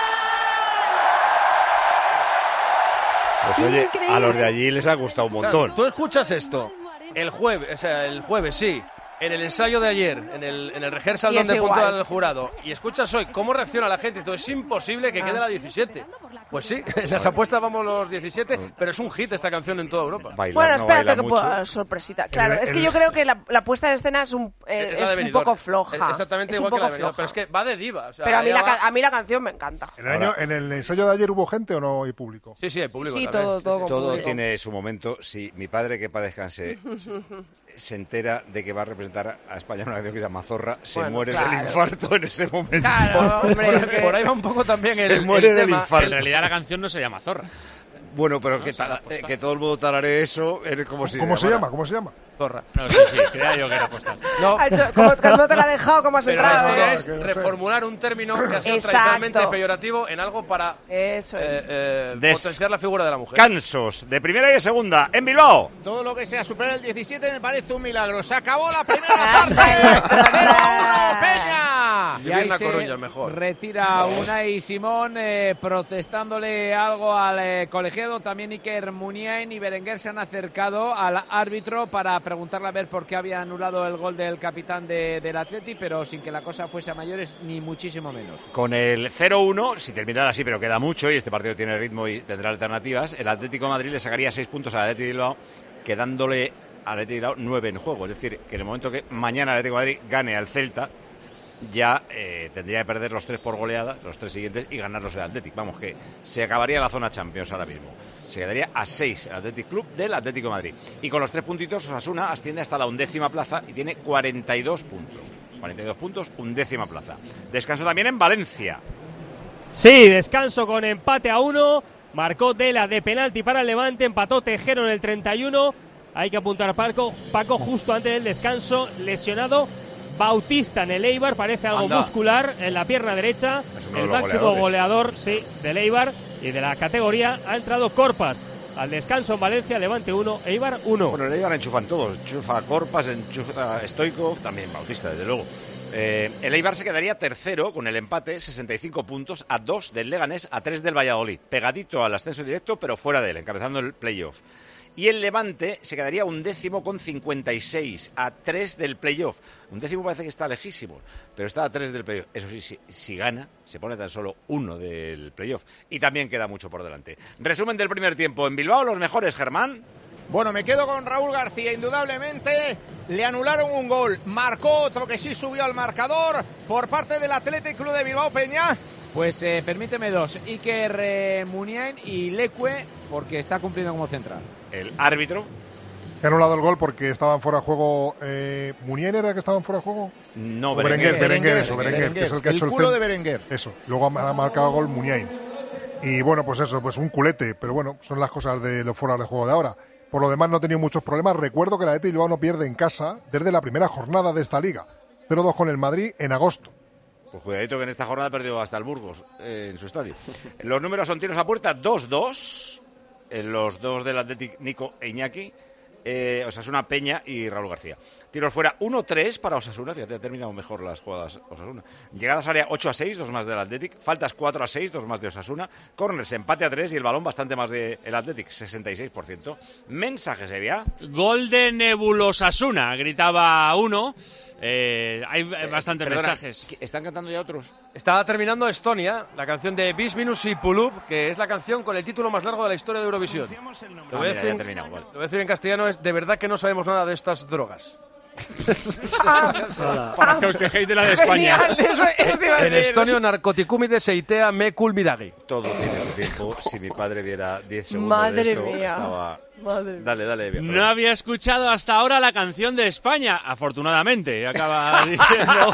Pues oye, a los de allí les ha gustado un montón. Claro, tú escuchas esto el jueves, sí, en el ensayo de ayer, en el rehearsal Y es donde puntúa igual. el jurado, y escuchas hoy cómo reacciona la gente, es imposible que quede la 17. Pues sí, en las apuestas vamos los 17, pero es un hit esta canción en toda Europa. Bueno, espérate que pueda sorpresita. Claro, es que yo creo que la puesta en escena es un la de un Benidorm. poco floja. Exactamente es igual un que la poco de Benidorm, floja. pero es que va de diva. O sea, Pero a mí, ella va- a mí la canción me encanta. ¿En el ensayo de ayer hubo gente o no hay público? Sí, sí, hay público. Sí, también. todo con Todo público. tiene su momento. Si mi padre, que para descanse, se entera de que va a representar a España en una canción que se llama Zorra, se Bueno, muere claro. del infarto en ese momento. Claro, hombre, que- Por ahí va un poco también Se el muere del tema. infarto. En realidad la canción no se llama Zorra. Bueno, pero que todo el mundo tarare eso, es como si... ¿Cómo se llama? ¿Cómo se llama? Zorra. No, sí, creía yo que era postal. No, Ha hecho- como no te la ha dejado, como has pero la entrado. historia ¿eh? es reformular un término que ha sido Exacto. tradicionalmente peyorativo en algo para Eso es. potenciar la figura de la mujer. Cansos, de primera y de segunda, en Bilbao. Todo lo que sea superar el 17 me parece un milagro. Se acabó la primera parte. 0-1 Peña. Y ahí Arena se Coruña, mejor. retira Unai Simón protestándole algo al colegiado. También Iker Muniain y Berenguer se han acercado al árbitro para preguntarle a ver por qué había anulado el gol del capitán del Atleti, pero sin que la cosa fuese a mayores, ni muchísimo menos. Con el 0-1, si terminara así, pero queda mucho y este partido tiene ritmo y tendrá alternativas, el Atlético de Madrid le sacaría 6 puntos al Atleti de Bilbao, quedándole al Atleti de Bilbao 9 en juego. Es decir, que en el momento que mañana el Atlético de Madrid gane al Celta, ya tendría que perder los 3 por goleada, los 3 siguientes, y ganarlos el Atlético. Vamos, que se acabaría la zona Champions ahora mismo. Se quedaría a 6 el Athletic Club del Atlético de Madrid. Y con los 3 puntitos, Osasuna asciende hasta la 11ª plaza y tiene 42 puntos. 42 puntos, 11ª plaza. Descanso también en Valencia. Sí, descanso con empate a 1. Marcó Dela de penalti para el Levante, empató Tejero en el 31. Hay que apuntar a Paco justo antes del descanso, lesionado Bautista en el Eibar, parece algo muscular en la pierna derecha. El máximo goleador, sí, del Eibar y de la categoría. Ha entrado Corpas al descanso en Valencia. Levante 1, Eibar 1. Bueno, el Eibar enchufan todos, enchufa Corpas, enchufa Stoikov, también Bautista, desde luego. El Eibar se quedaría tercero con el empate, 65 puntos, a 2 del Leganés, a 3 del Valladolid, pegadito al ascenso directo, pero fuera de él, encabezando el playoff. Y el Levante se quedaría 11º con 56, a 3 del playoff. 11º parece que está lejísimo, pero está a 3 del playoff. Eso sí, si gana, se pone tan solo 1 del playoff. Y también queda mucho por delante. Resumen del primer tiempo. En Bilbao, los mejores, Germán. Bueno, me quedo con Raúl García, indudablemente. Le anularon un gol, marcó otro que sí subió al marcador por parte del Athletic Club de Bilbao, Peña. Pues permíteme 2, Iker Muniain y Leque, porque está cumpliendo como central. El árbitro que ha anulado el gol porque estaban fuera de juego. ¿Muniain era el que estaban fuera de juego? No, Berenguer, que es el que ha hecho el culo de Berenguer. Eso, luego ha marcado gol Muniain. Y bueno, pues eso, pues un culete, pero bueno, son las cosas de los fuera de juego de ahora. Por lo demás no ha tenido muchos problemas. Recuerdo que el Athletic Bilbao no pierde en casa desde la primera jornada de esta liga. 0-2 con el Madrid en agosto. Pues cuidadito que en esta jornada perdió hasta el Burgos en su estadio. Los números son tiros a puerta 2-2. Los dos del Athletic, Nico e Iñaki. Osasuna, Peña y Raúl García. Tiros fuera 1-3 para Osasuna. Fíjate, ha terminado mejor las jugadas Osasuna. Llegadas área 8-6, 2 más del Athletic. Faltas 4-6, 2 más de Osasuna. Corners, empate a 3 y el balón bastante más del Athletic, 66%. Mensajes, Evia. Gol de Nebulosasuna, gritaba uno. Hay bastantes mensajes. ¿Están cantando ya otros? Está terminando Estonia, la canción de Bisminus y Pulup, que es la canción con el título más largo de la historia de Eurovisión. Lo voy a decir en castellano, es de verdad que no sabemos nada de estas drogas. Para que os quejéis de la de España. En estonio, narcoticumides eitea me culmidagi. Todo tiene su tiempo. Si mi padre viera 10 segundos Madre de esto, mía. estaba... Madre. Dale, Evia. No había escuchado hasta ahora la canción de España, afortunadamente. Acaba diciendo...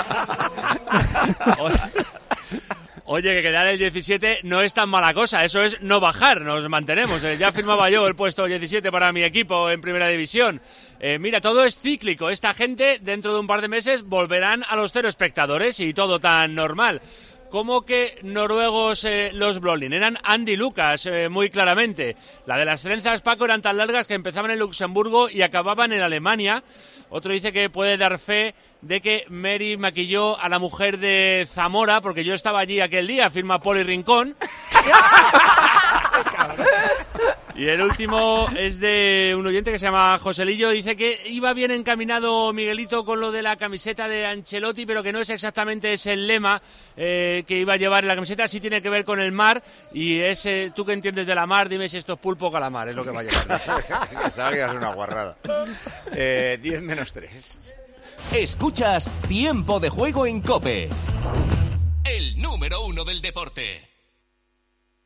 Oye, que quedar el 17 no es tan mala cosa, eso es no bajar, nos mantenemos. Ya firmaba yo el puesto 17 para mi equipo en Primera División. Mira, todo es cíclico, esta gente dentro de un par de meses volverán a los 0 espectadores y todo tan normal. ¿Cómo que noruegos los Brolin? Eran Andy Lucas, muy claramente. La de las trenzas, Paco, eran tan largas que empezaban en Luxemburgo y acababan en Alemania. Otro dice que puede dar fe de que Mary maquilló a la mujer de Zamora, porque yo estaba allí aquel día, firma Poli Rincón. Y el último es de un oyente que se llama Joselillo. Dice que iba bien encaminado Miguelito con lo de la camiseta de Ancelotti, pero que no es exactamente ese el lema que iba a llevar en la camiseta. Sí tiene que ver con el mar. Y ese, tú que entiendes de la mar, dime si esto es pulpo o calamar, es lo que va a llevar. Que salga, es una guarrada. 10 menos 3. Escuchas Tiempo de Juego en COPE. El número 1 del deporte.